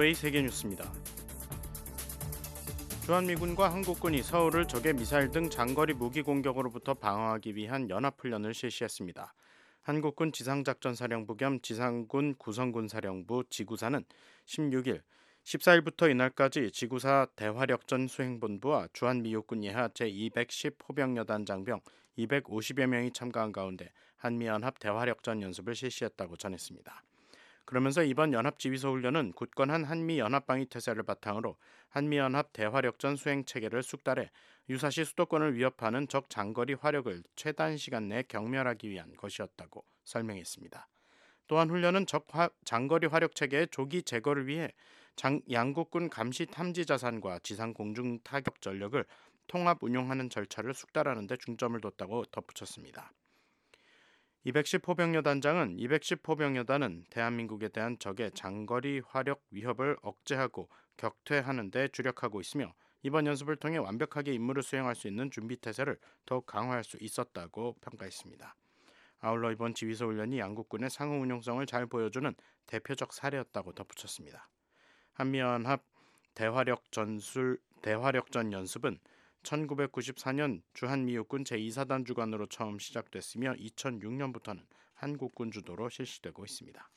VOA 세계뉴스입니다. 주한미군과 한국군이 서울을 적의 미사일 등 장거리 무기 공격으로부터 방어하기 위한 연합훈련을 실시했습니다. 한국군 지상작전사령부 겸 지상군 구성군사령부 지구사는 16일, 14일부터 이날까지 지구사 대화력전 수행본부와 주한미육군 예하 제210 포병여단 장병 250여 명이 참가한 가운데 한미연합 대화력전 연습을 실시했다고 전했습니다. 그러면서 이번 연합지휘소 훈련은 굳건한 한미연합방위태세를 바탕으로 한미연합 대화력전 수행체계를 숙달해 유사시 수도권을 위협하는 적 장거리 화력을 최단 시간 내에 경멸하기 위한 것이었다고 설명했습니다. 또한 훈련은 적 장거리 화력체계의 조기 제거를 위해 양국군 감시 탐지 자산과 지상 공중 타격 전력을 통합 운용하는 절차를 숙달하는 데 중점을 뒀다고 덧붙였습니다. 210 포병여단장은 210 포병여단은 대한민국에 대한 적의 장거리 화력 위협을 억제하고 격퇴하는 데 주력하고 있으며 이번 연습을 통해 완벽하게 임무를 수행할 수 있는 준비태세를 더욱 강화할 수 있었다고 평가했습니다. 아울러 이번 지휘소 훈련이 양국군의 상호 운용성을 잘 보여주는 대표적 사례였다고 덧붙였습니다. 한미연합 대화력전 연습은 1994년 주한미육군 제2사단 주관으로 처음 시작됐으며 2006년부터는 한국군 주도로 실시되고 있습니다.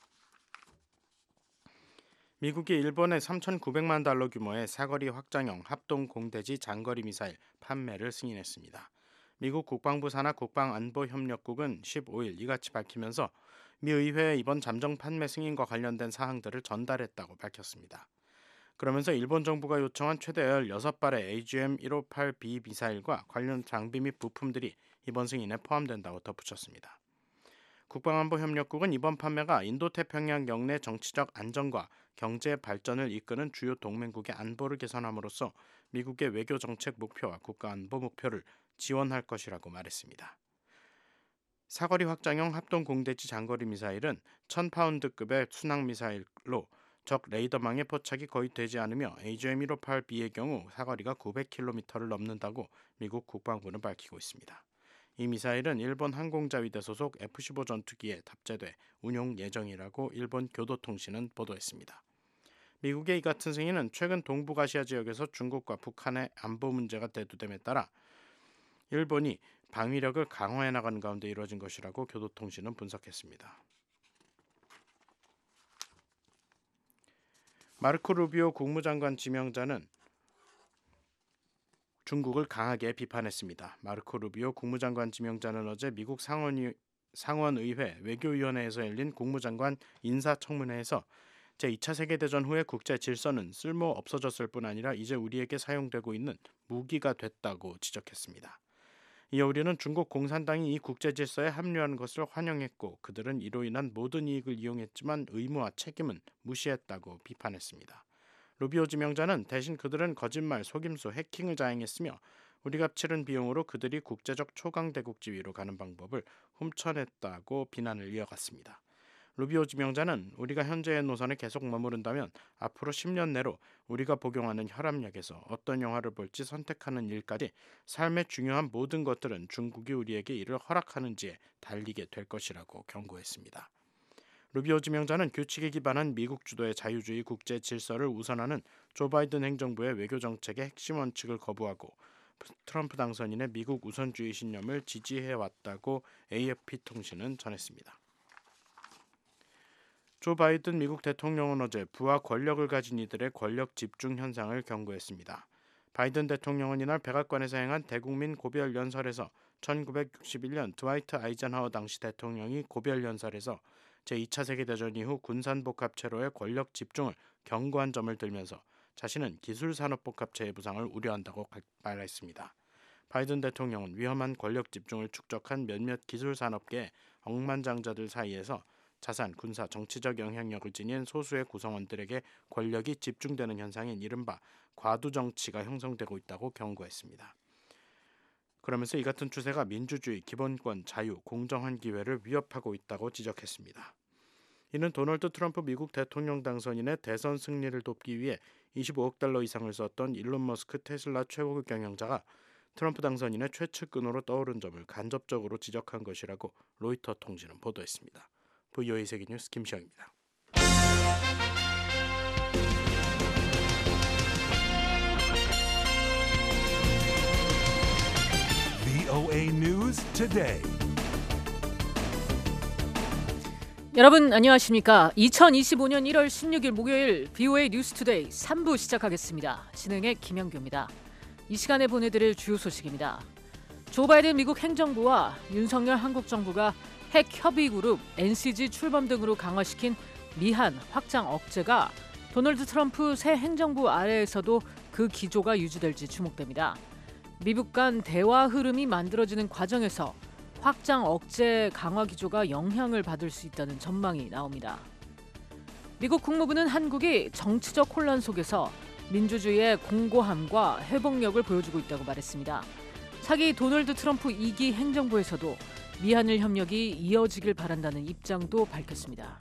미국이 일본에 3,900만 달러 규모의 사거리 확장형 합동 공대지 장거리 미사일 판매를 승인했습니다. 미국 국방부 산하 국방안보협력국은 15일 이같이 밝히면서 미 의회에 이번 잠정 판매 승인과 관련된 사항들을 전달했다고 밝혔습니다. 그러면서 일본 정부가 요청한 최대 16발의 AGM-158B 미사일과 관련 장비 및 부품들이 이번 승인에 포함된다고 덧붙였습니다. 국방안보협력국은 이번 판매가 인도태평양 영내 정치적 안정과 경제 발전을 이끄는 주요 동맹국의 안보를 개선함으로써 미국의 외교정책 목표와 국가안보 목표를 지원할 것이라고 말했습니다. 사거리 확장형 합동공대지 장거리 미사일은 1000파운드급의 순항미사일로 적 레이더망에 포착이 거의 되지 않으며 AGM-158B의 경우 사거리가 900km를 넘는다고 미국 국방부는 밝히고 있습니다. 이 미사일은 일본 항공자위대 소속 F-15 전투기에 탑재돼 운용 예정이라고 일본 교도통신은 보도했습니다. 미국의 이 같은 승인은 최근 동북아시아 지역에서 중국과 북한의 안보 문제가 대두됨에 따라 일본이 방위력을 강화해 나가는 가운데 이루어진 것이라고 교도통신은 분석했습니다. 마르코 루비오 국무장관 지명자는 중국을 강하게 비판했습니다. 마르코 루비오 국무장관 지명자는 어제 미국 상원의회 외교위원회에서 열린 국무장관 인사청문회에서 제2차 세계대전 후의 국제 질서는 쓸모 없어졌을 뿐 아니라 이제 우리에게 사용되고 있는 무기가 됐다고 지적했습니다. 이어 우리는 중국 공산당이 이 국제 질서에 합류하는 것을 환영했고 그들은 이로 인한 모든 이익을 이용했지만 의무와 책임은 무시했다고 비판했습니다. 루비오 지명자는 대신 그들은 거짓말, 속임수, 해킹을 자행했으며 우리가 치른 비용으로 그들이 국제적 초강대국 지위로 가는 방법을 훔쳐냈다고 비난을 이어갔습니다. 루비오 지명자는 우리가 현재의 노선에 계속 머무른다면 앞으로 10년 내로 우리가 복용하는 혈압약에서 어떤 영화를 볼지 선택하는 일까지 삶의 중요한 모든 것들은 중국이 우리에게 이를 허락하는지에 달리게 될 것이라고 경고했습니다. 루비오 지명자는 규칙에 기반한 미국 주도의 자유주의 국제 질서를 우선하는 조 바이든 행정부의 외교 정책의 핵심 원칙을 거부하고 트럼프 당선인의 미국 우선주의 신념을 지지해왔다고 AFP 통신은 전했습니다. 조 바이든 미국 대통령은 어제 부와 권력을 가진 이들의 권력 집중 현상을 경고했습니다. 바이든 대통령은 이날 백악관에서 행한 대국민 고별 연설에서 1961년 드와이트 아이젠하워 당시 대통령이 고별 연설에서 제2차 세계대전 이후 군산복합체로의 권력 집중을 경고한 점을 들면서 자신은 기술산업복합체의 부상을 우려한다고 말했습니다. 바이든 대통령은 위험한 권력 집중을 축적한 몇몇 기술산업계의 억만장자들 사이에서 자산, 군사, 정치적 영향력을 지닌 소수의 구성원들에게 권력이 집중되는 현상인 이른바 과두정치가 형성되고 있다고 경고했습니다. 그러면서 이 같은 추세가 민주주의, 기본권, 자유, 공정한 기회를 위협하고 있다고 지적했습니다. 이는 도널드 트럼프 미국 대통령 당선인의 대선 승리를 돕기 위해 25억 달러 이상을 썼던 일론 머스크 테슬라 최고 경영자가 트럼프 당선인의 최측근으로 떠오른 점을 간접적으로 지적한 것이라고 로이터 통신은 보도했습니다. VOA 세계뉴스 김시영입니다. VOA News Today. 여러분 안녕하십니까? 2025년 1월 16일 목요일 VOA 뉴스 투데이 3부 시작하겠습니다. 진행의 김영규입니다. 이 시간에 보내드릴 주요 소식입니다. 조 바이든 미국 행정부와 윤석열 한국 정부가 핵 협의 그룹 NCG 출범 등으로 강화시킨 미한 확장 억제가 도널드 트럼프 새 행정부 아래에서도 그 기조가 유지될지 주목됩니다. 미국 간 대화 흐름이 만들어지는 과정에서 확장 억제 강화 기조가 영향을 받을 수 있다는 전망이 나옵니다. 미국 국무부는 한국이 정치적 혼란 속에서 민주주의의 공고함과 회복력을 보여주고 있다고 말했습니다. 차기 도널드 트럼프 2기 행정부에서도 미한일 협력이 이어지길 바란다는 입장도 밝혔습니다.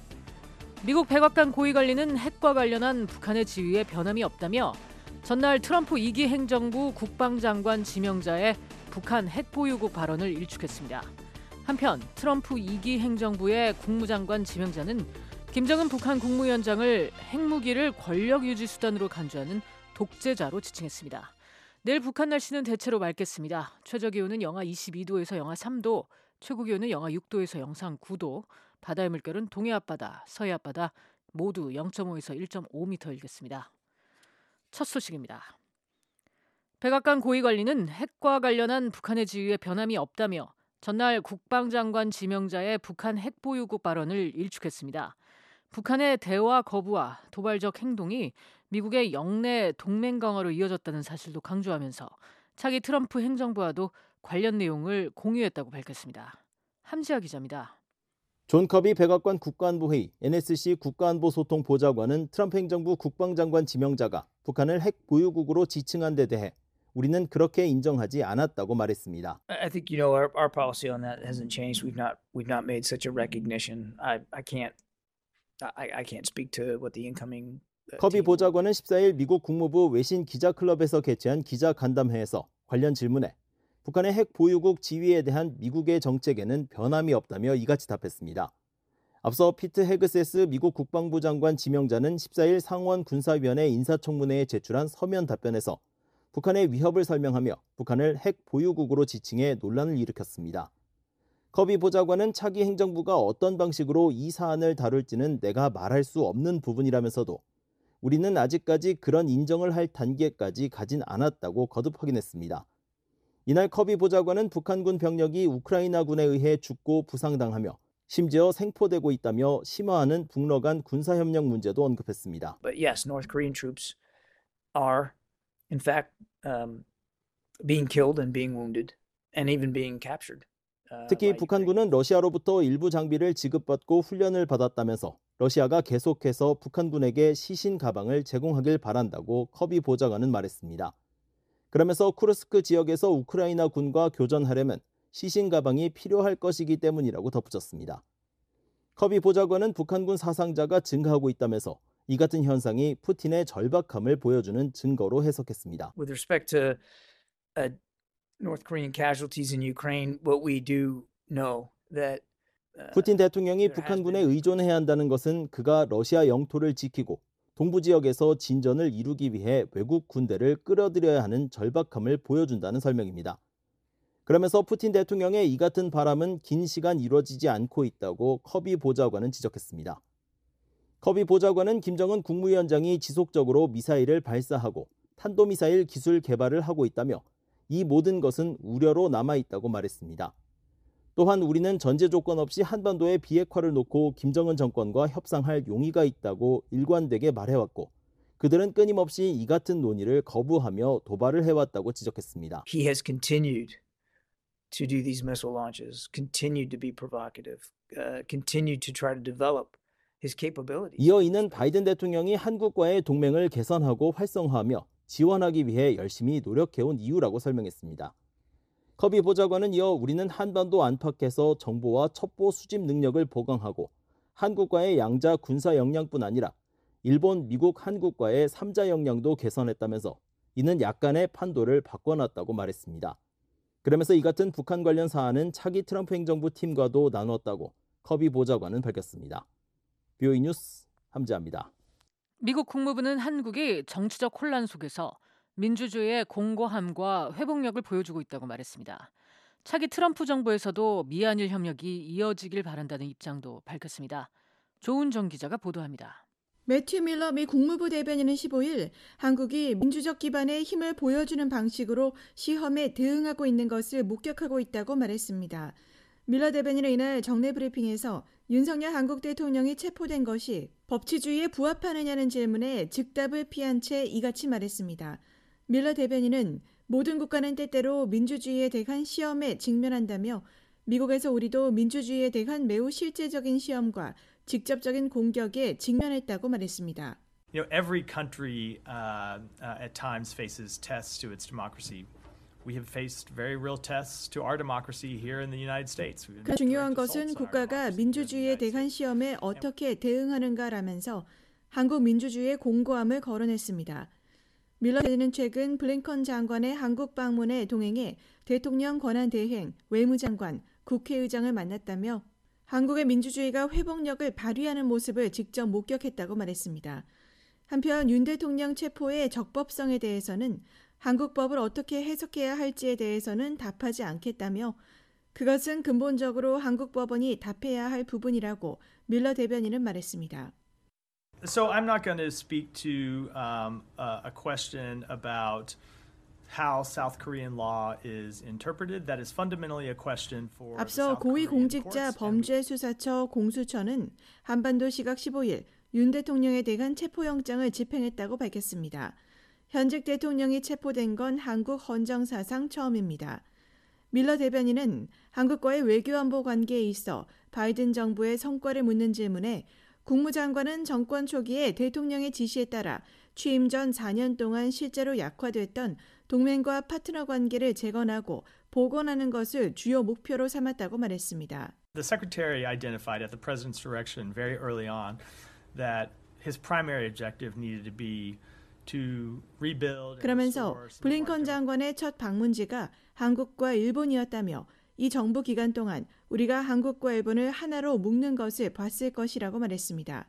미국 백악관 고위관리는 핵과 관련한 북한의 지위에 변함이 없다며 전날 트럼프 2기 행정부 국방장관 지명자의 북한 핵보유국 발언을 일축했습니다. 한편 트럼프 2기 행정부의 국무장관 지명자는 김정은 북한 국무위원장을 핵무기를 권력 유지 수단으로 간주하는 독재자로 지칭했습니다. 내일 북한 날씨는 대체로 맑겠습니다. 최저기온은 영하 22도에서 영하 3도, 최고기온은 영하 6도에서 영상 9도, 바다의 물결은 동해 앞바다, 서해 앞바다 모두 0.5에서 1.5m 일겠습니다. 첫 소식입니다. 백악관 고위관리는 핵과 관련한 북한의 지위에 변함이 없다며 전날 국방장관 지명자의 북한 핵보유국 발언을 일축했습니다. 북한의 대화 거부와 도발적 행동이 미국의 영내 동맹 강화로 이어졌다는 사실도 강조하면서 차기 트럼프 행정부와도 관련 내용을 공유했다고 밝혔습니다. 함지아 기자입니다. 존 커비 백악관 국가안보회의 NSC 국가안보소통보좌관은 트럼프 행정부 국방장관 지명자가 북한을 핵 보유국으로 지칭한 데 대해 우리는 그렇게 인정하지 않았다고 말했습니다. I think our policy on that hasn't changed. We've not made such a recognition. I can't speak to what the incoming 커비 보좌관은 14일 미국 국무부 외신 기자클럽에서 개최한 기자 간담회에서 관련 질문에 북한의 핵 보유국 지위에 대한 미국의 정책에는 변함이 없다며 이같이 답했습니다. 앞서 피트 헤그세스 미국 국방부 장관 지명자는 14일 상원 군사위원회 인사청문회에 제출한 서면 답변에서 북한의 위협을 설명하며 북한을 핵 보유국으로 지칭해 논란을 일으켰습니다. 커비 보좌관은 차기 행정부가 어떤 방식으로 이 사안을 다룰지는 내가 말할 수 없는 부분이라면서도 우리는 아직까지 그런 인정을 할 단계까지 가진 않았다고 거듭 확인했습니다. 이날 커비 보좌관은 북한군 병력이 우크라이나군에 의해 죽고 부상당하며 심지어 생포되고 있다며 심화하는 북러 간 군사협력 문제도 언급했습니다. But yes, North Korean troops are in fact being killed and being wounded and even being captured. 특히 북한군은 러시아로부터 일부 장비를 지급받고 훈련을 받았다면서 러시아가 계속해서 북한군에게 시신 가방을 제공하길 바란다고 커비 보좌관은 말했습니다. 그러면서 쿠르스크 지역에서 우크라이나 군과 교전하려면 시신 가방이 필요할 것이기 때문이라고 덧붙였습니다. 커비 보좌관은 북한군 사상자가 증가하고 있다면서 이 같은 현상이 푸틴의 절박함을 보여주는 증거로 해석했습니다. With respect to North Korean casualties in Ukraine, what we do know that 푸틴 대통령이 북한군에 의존해야 한다는 것은 그가 러시아 영토를 지키고 동부 지역에서 진전을 이루기 위해 외국 군대를 끌어들여야 하는 절박함을 보여준다는 설명입니다. 그러면서 푸틴 대통령의 이 같은 바람은 긴 시간 이루어지지 않고 있다고 커비 보좌관은 지적했습니다. 커비 보좌관은 김정은 국무위원장이 지속적으로 미사일을 발사하고 탄도미사일 기술 개발을 하고 있다며 이 모든 것은 우려로 남아있다고 말했습니다. 또한 우리는 전제 조건 없이 한반도의 비핵화를 놓고 김정은 정권과 협상할 용의가 있다고 일관되게 말해왔고 그들은 끊임없이 이 같은 논의를 거부하며 도발을 해왔다고 지적했습니다. he has continued to do these missile launches, continued to be provocative, continued to try to develop his capabilities. 이어 이는 바이든 대통령이 한국과의 동맹을 개선하고 활성화하며 지원하기 위해 열심히 노력해온 이유라고 설명했습니다. 커비 보좌관은 이어 우리는 한반도 안팎에서 정보와 첩보 수집 능력을 보강하고 한국과의 양자 군사 역량뿐 아니라 일본, 미국, 한국과의 3자 역량도 개선했다면서 이는 약간의 판도를 바꿔놨다고 말했습니다. 그러면서 이 같은 북한 관련 사안은 차기 트럼프 행정부 팀과도 나눴다고 커비 보좌관은 밝혔습니다. VOA 뉴스 함지아입니다. 미국 국무부는 한국이 정치적 혼란 속에서 민주주의의 공고함과 회복력을 보여주고 있다고 말했습니다. 차기 트럼프 정부에서도 미한일 협력이 이어지길 바란다는 입장도 밝혔습니다. 조은정 기자가 보도합니다. 매튜 밀러 미 국무부 대변인은 15일 한국이 민주적 기반의 힘을 보여주는 방식으로 시험에 대응하고 있는 것을 목격하고 있다고 말했습니다. 밀러 대변인은 이날 정례 브리핑에서 윤석열 한국 대통령이 체포된 것이 법치주의에 부합하느냐는 질문에 즉답을 피한 채 이같이 말했습니다. 밀러 대변인은 모든 국가는 때때로 민주주의에 대한 시험에 직면한다며 미국에서 우리도 민주주의에 대한 매우 실제적인 시험과 직접적인 공격에 직면했다고 말했습니다. You know, every country at times faces tests to its democracy. We have faced very real tests to our democracy here in the United States. 중요한 것은 국가가 민주주의에 대한 시험에 어떻게 대응하는가라면서 한국 민주주의의 공고함을 거론했습니다. 밀러 대변인은 최근 블링컨 장관의 한국 방문에 동행해 대통령 권한대행, 외무장관, 국회의장을 만났다며 한국의 민주주의가 회복력을 발휘하는 모습을 직접 목격했다고 말했습니다. 한편 윤 대통령 체포의 적법성에 대해서는 한국 법을 어떻게 해석해야 할지에 대해서는 답하지 않겠다며 그것은 근본적으로 한국 법원이 답해야 할 부분이라고 밀러 대변인은 말했습니다. So I'm not going to speak to a question about how South Korean law is interpreted. That is fundamentally a question for the 앞서 South Korean 고위공직자 courts. 범죄수사처 공수처는 한반도 시각 15일 윤 대통령에 대한 체포영장을 집행했다고 밝혔습니다. 현직 대통령이 체포된 건 한국 헌정사상 처음입니다. 밀러 대변인은 한국과의 외교안보 관계에 있어 바이든 정부의 성과를 묻는 질문에 국무장관은 정권 초기에 대통령의 지시에 따라 취임 전 4년 동안 실제로 약화됐던 동맹과 파트너 관계를 재건하고 복원하는 것을 주요 목표로 삼았다고 말했습니다. The secretary identified at the president's direction very early on that his primary objective needed to be to rebuild. 그러면서 블링컨 장관의 첫 방문지가 한국과 일본이었다며 이 정부 기간 동안 우리가 한국과 일본을 하나로 묶는 것을 봤을 것이라고 말했습니다.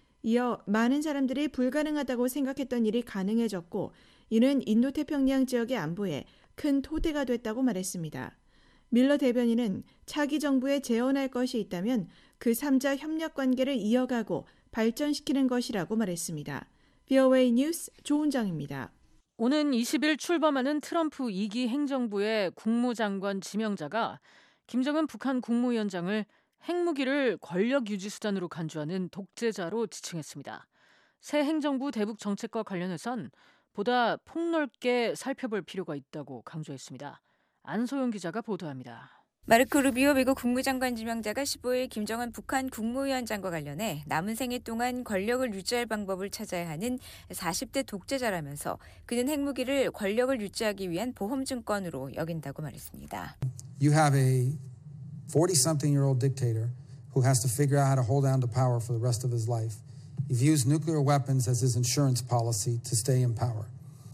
이어 많은 사람들이 불가능하다고 생각했던 일이 가능해졌고 이는 인도태평양 지역의 안보에 큰 토대가 됐다고 말했습니다. 밀러 대변인은 차기 정부에 재원할 것이 있다면 그 3자 협력 관계를 이어가고 발전시키는 것이라고 말했습니다. VOA 뉴스 조은정입니다. 오는 20일 출범하는 트럼프 2기 행정부의 국무장관 지명자가 김정은 북한 국무위원장을 핵무기를 권력 유지 수단으로 간주하는 독재자로 지칭했습니다. 새 행정부 대북 정책과 관련해선 보다 폭넓게 살펴볼 필요가 있다고 강조했습니다. 안소영 기자가 보도합니다. 마르코 루비오 미국 국무장관 지명자가 15일 김정은 북한 국무위원장과 관련해 남은 생애 동안 권력을 유지할 방법을 찾아야 하는 40대 독재자라면서 그는 핵무기를 권력을 유지하기 위한 보험증권으로 여긴다고 말했습니다. You have a 40-something-year-old dictator who has to figure out how to hold on to power for the rest of his life. He views nuclear weapons as his insurance policy to stay in power.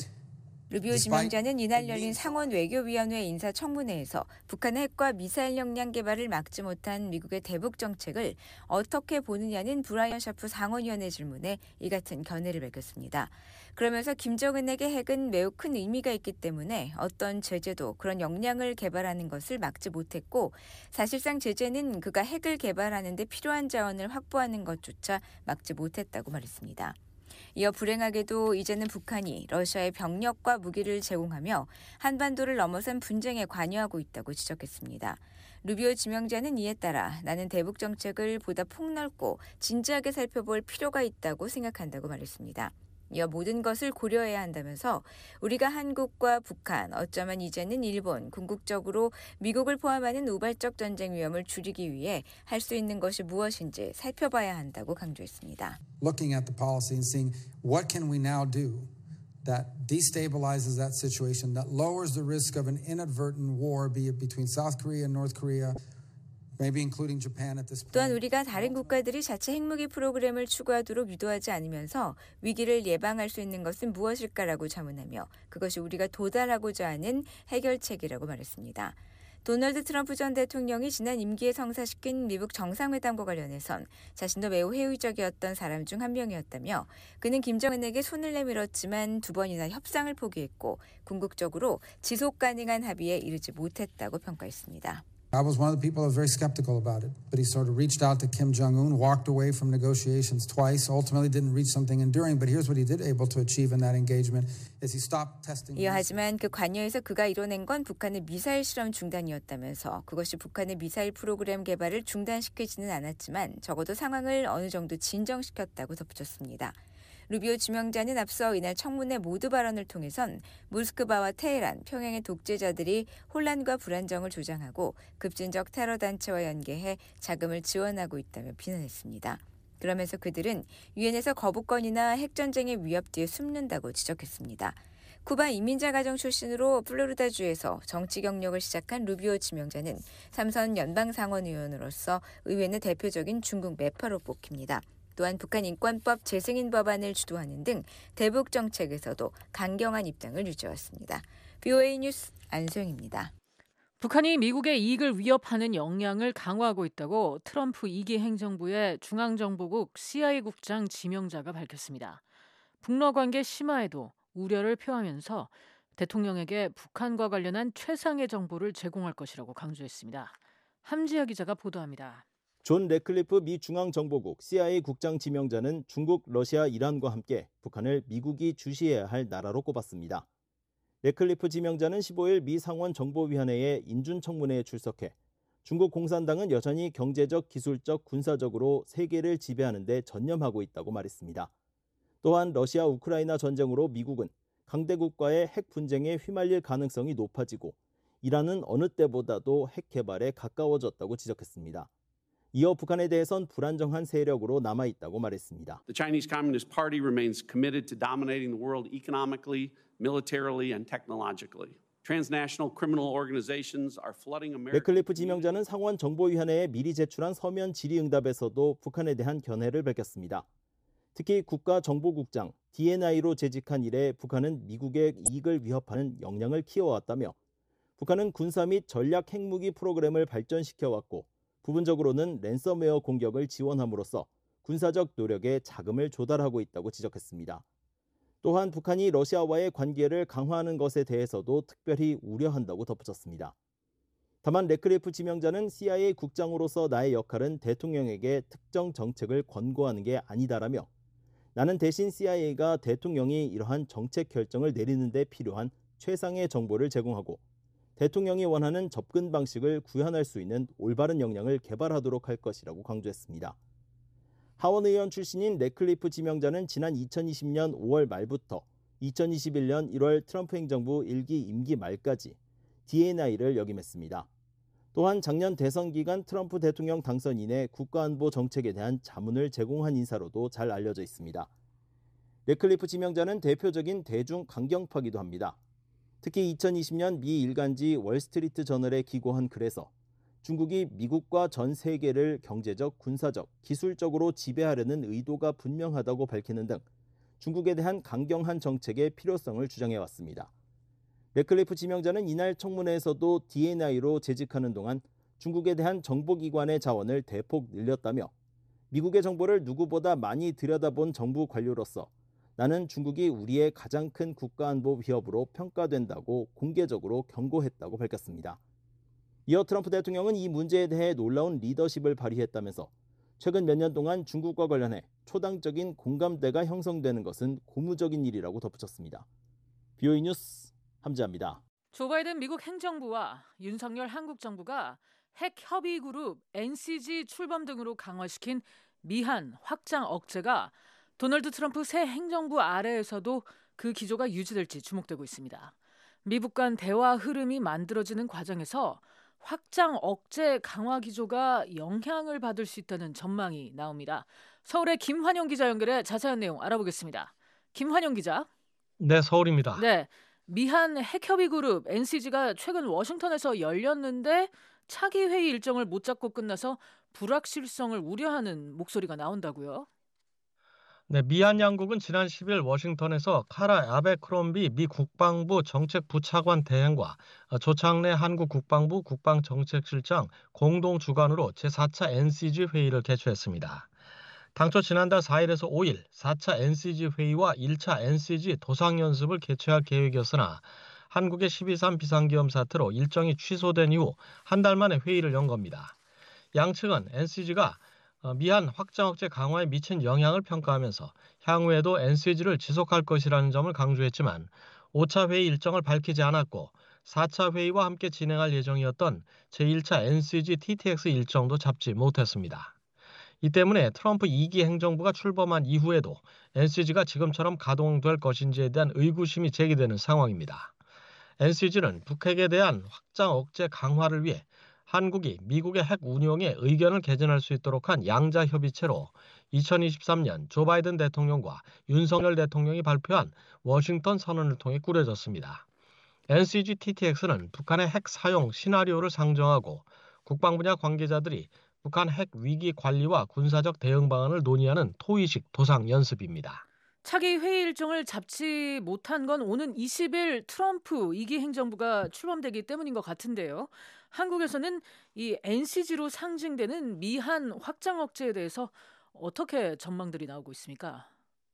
루비오 지명자는 이날 열린 상원 외교위원회 인사청문회에서 북한의 핵과 미사일 역량 개발을 막지 못한 미국의 대북 정책을 어떻게 보느냐는 브라이언 샤프 상원의원의 질문에 이 같은 견해를 밝혔습니다. 그러면서 김정은에게 핵은 매우 큰 의미가 있기 때문에 어떤 제재도 그런 역량을 개발하는 것을 막지 못했고 사실상 제재는 그가 핵을 개발하는 데 필요한 자원을 확보하는 것조차 막지 못했다고 말했습니다. 이어 불행하게도 이제는 북한이 러시아의 병력과 무기를 제공하며 한반도를 넘어선 분쟁에 관여하고 있다고 지적했습니다. 루비오 지명자는 이에 따라 나는 대북 정책을 보다 폭넓고 진지하게 살펴볼 필요가 있다고 생각한다고 말했습니다. 이어 모든 것을 고려해야 한다면서 우리가 한국과 북한, 어쩌면 이제는 일본, 궁극적으로 미국을 포함하는 우발적 전쟁 위험을 줄이기 위해 할 수 있는 것이 무엇인지 살펴봐야 한다고 강조했습니다. Looking at the policy and seeing what can we now do that destabilizes that situation, that lowers the risk of an inadvertent war, be it between South Korea and North Korea, maybe including Japan at this point. 또한 우리가 다른 국가들이 자체 핵무기 프로그램을 추구하도록 유도하지 않으면서 위기를 예방할 수 있는 것은 무엇일까라고 자문하며 그것이 우리가 도달하고자 하는 해결책이라고 말했습니다. 도널드 트럼프 전 대통령이 지난 임기에 성사시킨 미국 정상회담과 관련해선 자신도 매우 회의적이었던 사람 중 한 명이었다며 그는 김정은에게 손을 내밀었지만 2번이나 협상을 포기했고 궁극적으로 지속 가능한 합의에 이르지 못했다고 평가했습니다. I was one of the people who was very skeptical about it, but he sort of reached out to Kim Jong-un, walked away from negotiations twice, ultimately didn't reach something enduring, but here's what he did able to achieve in that engagement is he stopped testing. 하지만 그 관여에서 그가 이뤄낸 건 북한의 미사일 실험 중단이었다면서 그것이 북한의 미사일 프로그램 개발을 중단시키지는 않았지만 적어도 상황을 어느 정도 진정시켰다고 덧붙였습니다. 루비오 지명자는 앞서 이날 청문회 모두 발언을 통해선 모스크바와 테헤란, 평양의 독재자들이 혼란과 불안정을 조장하고 급진적 테러 단체와 연계해 자금을 지원하고 있다며 비난했습니다. 그러면서 그들은 유엔에서 거부권이나 핵전쟁의 위협 뒤에 숨는다고 지적했습니다. 쿠바 이민자 가정 출신으로 플로리다주에서 정치 경력을 시작한 루비오 지명자는 3선 연방상원의원으로서 의회 내 대표적인 중국 매파로 뽑힙니다. 또한 북한 인권법 재승인 법안을 주도하는 등 대북 정책에서도 강경한 입장을 유지해왔습니다. BOA 뉴스 안소영입니다. 북한이 미국의 이익을 위협하는 역량을 강화하고 있다고 트럼프 2기 행정부의 중앙정보국 CIA 국장 지명자가 밝혔습니다. 북러 관계 심화에도 우려를 표하면서 대통령에게 북한과 관련한 최상의 정보를 제공할 것이라고 강조했습니다. 함지아 기자가 보도합니다. 존 래클리프 미 중앙정보국 CIA 국장 지명자는 중국, 러시아, 이란과 함께 북한을 미국이 주시해야 할 나라로 꼽았습니다. 래클리프 지명자는 15일 미 상원정보위원회의 인준청문회에 출석해 중국 공산당은 여전히 경제적, 기술적, 군사적으로 세계를 지배하는 데 전념하고 있다고 말했습니다. 또한 러시아 우크라이나 전쟁으로 미국은 강대국과의 핵 분쟁에 휘말릴 가능성이 높아지고 이란은 어느 때보다도 핵 개발에 가까워졌다고 지적했습니다. 이어 북한에 대해선 불안정한 세력으로 남아있다고 말했습니다. The Chinese Communist Party remains committed to dominating the world economically, militarily, and technologically. Transnational criminal organizations are flooding America. 래클리프 지명자는 상원정보위원회에 미리 제출한 서면 질의응답에서도 북한에 대한 견해를 밝혔습니다. 특히 국가정보국장 DNI로 재직한 이래 북한은 미국의 이익을 위협하는 역량을 키워왔다며 북한은 군사 및 전략 핵무기 프로그램을 발전시켜왔고 부분적으로는 랜섬웨어 공격을 지원함으로써 군사적 노력에 자금을 조달하고 있다고 지적했습니다. 또한 북한이 러시아와의 관계를 강화하는 것에 대해서도 특별히 우려한다고 덧붙였습니다. 다만 래클리프 지명자는 CIA 국장으로서 나의 역할은 대통령에게 특정 정책을 권고하는 게 아니다라며 나는 대신 CIA가 대통령이 이러한 정책 결정을 내리는 데 필요한 최상의 정보를 제공하고 대통령이 원하는 접근 방식을 구현할 수 있는 올바른 역량을 개발하도록 할 것이라고 강조했습니다. 하원 의원 출신인 래클리프 지명자는 지난 2020년 5월 말부터 2021년 1월 트럼프 행정부 1기 임기 말까지 DNI를 역임했습니다. 또한 작년 대선 기간 트럼프 대통령 당선 이내 국가안보 정책에 대한 자문을 제공한 인사로도 잘 알려져 있습니다. 래클리프 지명자는 대표적인 대중 강경파기도 합니다. 특히 2020년 미 일간지 월스트리트 저널에 기고한 글에서 중국이 미국과 전 세계를 경제적, 군사적, 기술적으로 지배하려는 의도가 분명하다고 밝히는 등 중국에 대한 강경한 정책의 필요성을 주장해왔습니다. 래클리프 지명자는 이날 청문회에서도 DNI로 재직하는 동안 중국에 대한 정보기관의 자원을 대폭 늘렸다며 미국의 정보를 누구보다 많이 들여다본 정부 관료로서 나는 중국이 우리의 가장 큰 국가안보 위협으로 평가된다고 공개적으로 경고했다고 밝혔습니다. 이어 트럼프 대통령은 이 문제에 대해 놀라운 리더십을 발휘했다면서 최근 몇 년 동안 중국과 관련해 초당적인 공감대가 형성되는 것은 고무적인 일이라고 덧붙였습니다. BOA 뉴스 함지아입니다. 조 바이든 미국 행정부와 윤석열 한국 정부가 핵 협의 그룹 NCG 출범 등으로 강화시킨 미한 확장 억제가 도널드 트럼프 새 행정부 아래에서도 그 기조가 유지될지 주목되고 있습니다. 미북 간 대화 흐름이 만들어지는 과정에서 확장 억제 강화 기조가 영향을 받을 수 있다는 전망이 나옵니다. 서울의 김환영 기자 연결해 자세한 내용 알아보겠습니다. 김환영 기자. 네, 서울입니다. 네, 미한 핵협의 그룹 NCG가 최근 워싱턴에서 열렸는데 차기 회의 일정을 못 잡고 끝나서 불확실성을 우려하는 목소리가 나온다고요? 네, 미한 양국은 지난 10일 워싱턴에서 카라 아베크롬비 미 국방부 정책부 차관 대행과 조창래 한국 국방부 국방정책실장 공동 주관으로 제4차 NCG 회의를 개최했습니다. 당초 지난달 4일에서 5일 4차 NCG 회의와 1차 NCG 도상연습을 개최할 계획이었으나 한국의 12.3 비상기험 사태로 일정이 취소된 이후 한 달 만에 회의를 연 겁니다. 양측은 NCG가 미한 확장 억제 강화에 미친 영향을 평가하면서 향후에도 NCG를 지속할 것이라는 점을 강조했지만 5차 회의 일정을 밝히지 않았고 4차 회의와 함께 진행할 예정이었던 제1차 NCG TTX 일정도 잡지 못했습니다. 이 때문에 트럼프 2기 행정부가 출범한 이후에도 NCG가 지금처럼 가동될 것인지에 대한 의구심이 제기되는 상황입니다. NCG는 북핵에 대한 확장 억제 강화를 위해 한국이 미국의 핵 운용에 의견을 개진할 수 있도록 한 양자 협의체로 2023년 조 바이든 대통령과 윤석열 대통령이 발표한 워싱턴 선언을 통해 꾸려졌습니다. NCG TTX는 북한의 핵 사용 시나리오를 상정하고 국방 분야 관계자들이 북한 핵 위기 관리와 군사적 대응 방안을 논의하는 토의식 도상 연습입니다. 차기 회의 일정을 잡지 못한 건 오는 20일 트럼프 2기 행정부가 출범되기 때문인 것 같은데요. 한국에서는 이 NCG로 상징되는 미한 확장 억제에 대해서 어떻게 전망들이 나오고 있습니까?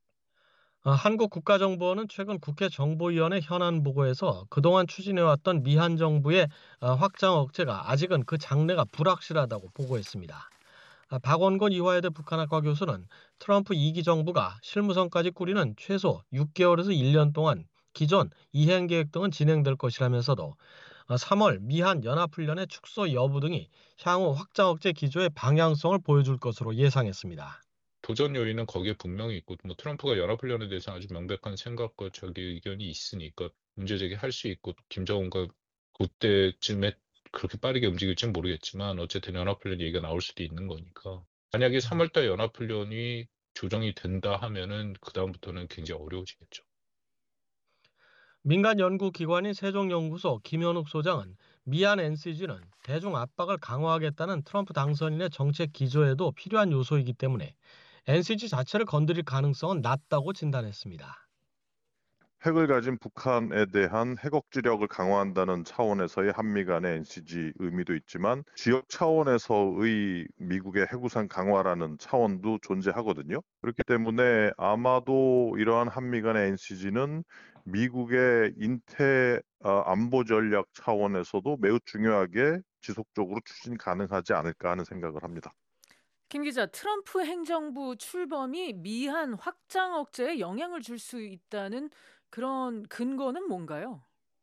한국국가정보원은 최근 국회 정보위원회 현안 보고에서 그동안 추진해왔던 미한 정부의 확장 억제가 아직은 그 장래가 불확실하다고 보고했습니다. 박원건 이화여대 북한학과 교수는 트럼프 2기 정부가 실무선까지 꾸리는 최소 6개월에서 1년 동안 기존 이행 계획 등은 진행될 것이라면서도 3월 미한 연합훈련의 축소 여부 등이 향후 확장 억제 기조의 방향성을 보여줄 것으로 예상했습니다. 도전 요인은 거기에 분명히 있고 트럼프가 연합훈련에 대해서 아주 명백한 생각과 자기 의견이 있으니까 문제 제기할 수 있고 김정은과 그때쯤에 그렇게 빠르게 움직일지는 모르겠지만 어쨌든 연합훈련 얘기가 나올 수도 있는 거니까 만약에 3월달 연합훈련이 조정이 된다 하면은 그다음부터는 굉장히 어려워지겠죠. 민간 연구기관인 세종연구소 김현욱 소장은 미한 NCG는 대중 압박을 강화하겠다는 트럼프 당선인의 정책 기조에도 필요한 요소이기 때문에 NCG 자체를 건드릴 가능성은 낮다고 진단했습니다. 핵을 가진 북한에 대한 핵 억지력을 강화한다는 차원에서의 한미 간의 NCG 의미도 있지만 지역 차원에서의 미국의 핵우산 강화라는 차원도 존재하거든요. 그렇기 때문에 아마도 이러한 한미 간의 NCG는 미국의 인태 안보 전략 차원에서도 매우 중요하게 지속적으로 추진 가능하지 않을까 하는 생각을 합니다. 김 기자, 트럼프 행정부 출범이 미한 확장 억제에 영향을 줄 수 있다는 그런 근거는 뭔가요?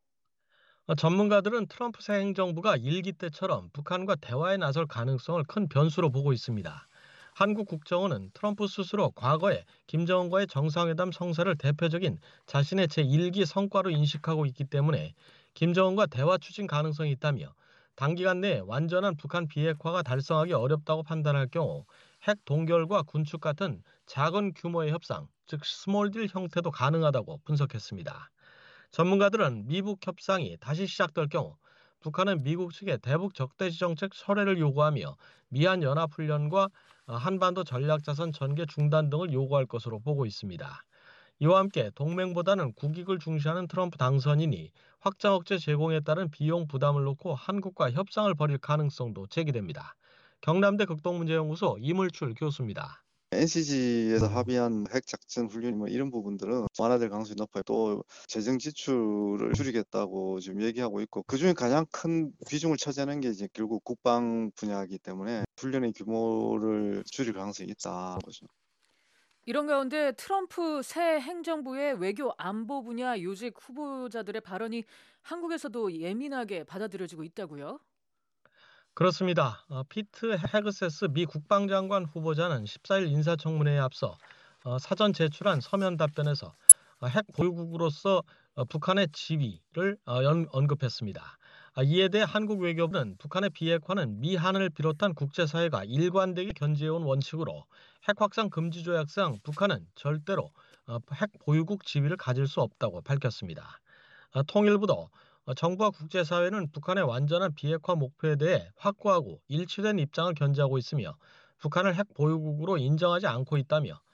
전문가들은 트럼프 새 행정부가 1기 때처럼 북한과 대화에 나설 가능성을 큰 변수로 보고 있습니다. 한국 국정원은 트럼프 스스로 과거에 김정은과의 정상회담 성사를 대표적인 자신의 제1기 성과로 인식하고 있기 때문에 김정은과 대화 추진 가능성이 있다며 단기간 내에 완전한 북한 비핵화가 달성하기 어렵다고 판단할 경우 핵 동결과 군축 같은 작은 규모의 협상, 즉 스몰딜 형태도 가능하다고 분석했습니다. 전문가들은 미북 협상이 다시 시작될 경우 북한은 미국 측에 대북 적대시 정책 철회를 요구하며 미한 연합훈련과 한반도 전략자산 전개 중단 등을 요구할 것으로 보고 있습니다. 이와 함께 동맹보다는 국익을 중시하는 트럼프 당선인이 확장 억제 제공에 따른 비용 부담을 놓고 한국과 협상을 벌일 가능성도 제기됩니다. 경남대 극동문제연구소 이물출 교수입니다. NCG에서 합의한 핵작전 훈련 이런 부분들은 완화될 가능성이 높아요. 또 재정 지출을 줄이겠다고 지금 얘기하고 있고 그중에 가장 큰 비중을 차지하는 게 이제 결국 국방 분야이기 때문에 훈련의 규모를 줄일 가능성이 있다 거죠. 이런 가운데 트럼프 새 행정부의 외교 안보 분야 요직 후보자들의 발언이 한국에서도 예민하게 받아들여지고 있다고요? 그렇습니다. 피트 헤그세스 미 국방장관 후보자는 14일 인사청문회에 앞서 사전 제출한 서면 답변에서 핵 보유국으로서 북한의 지위를 언급했습니다. 이에 대해 한국 외교부는 북한의 비핵화는 미한을 비롯한 국제사회가 일관되게 견지해온 원칙으로 핵 확산 금지 조약상 북한은 절대로 핵 보유국 지위를 가질 수 없다고 밝혔습니다. 통일부도 정부와 국제사회는 북한의 완전한 비핵화 목표에 대해 확고하고 일치된 입장을 견지하고 있으며 북한을 핵 보유국으로 인정하지 않고 있다며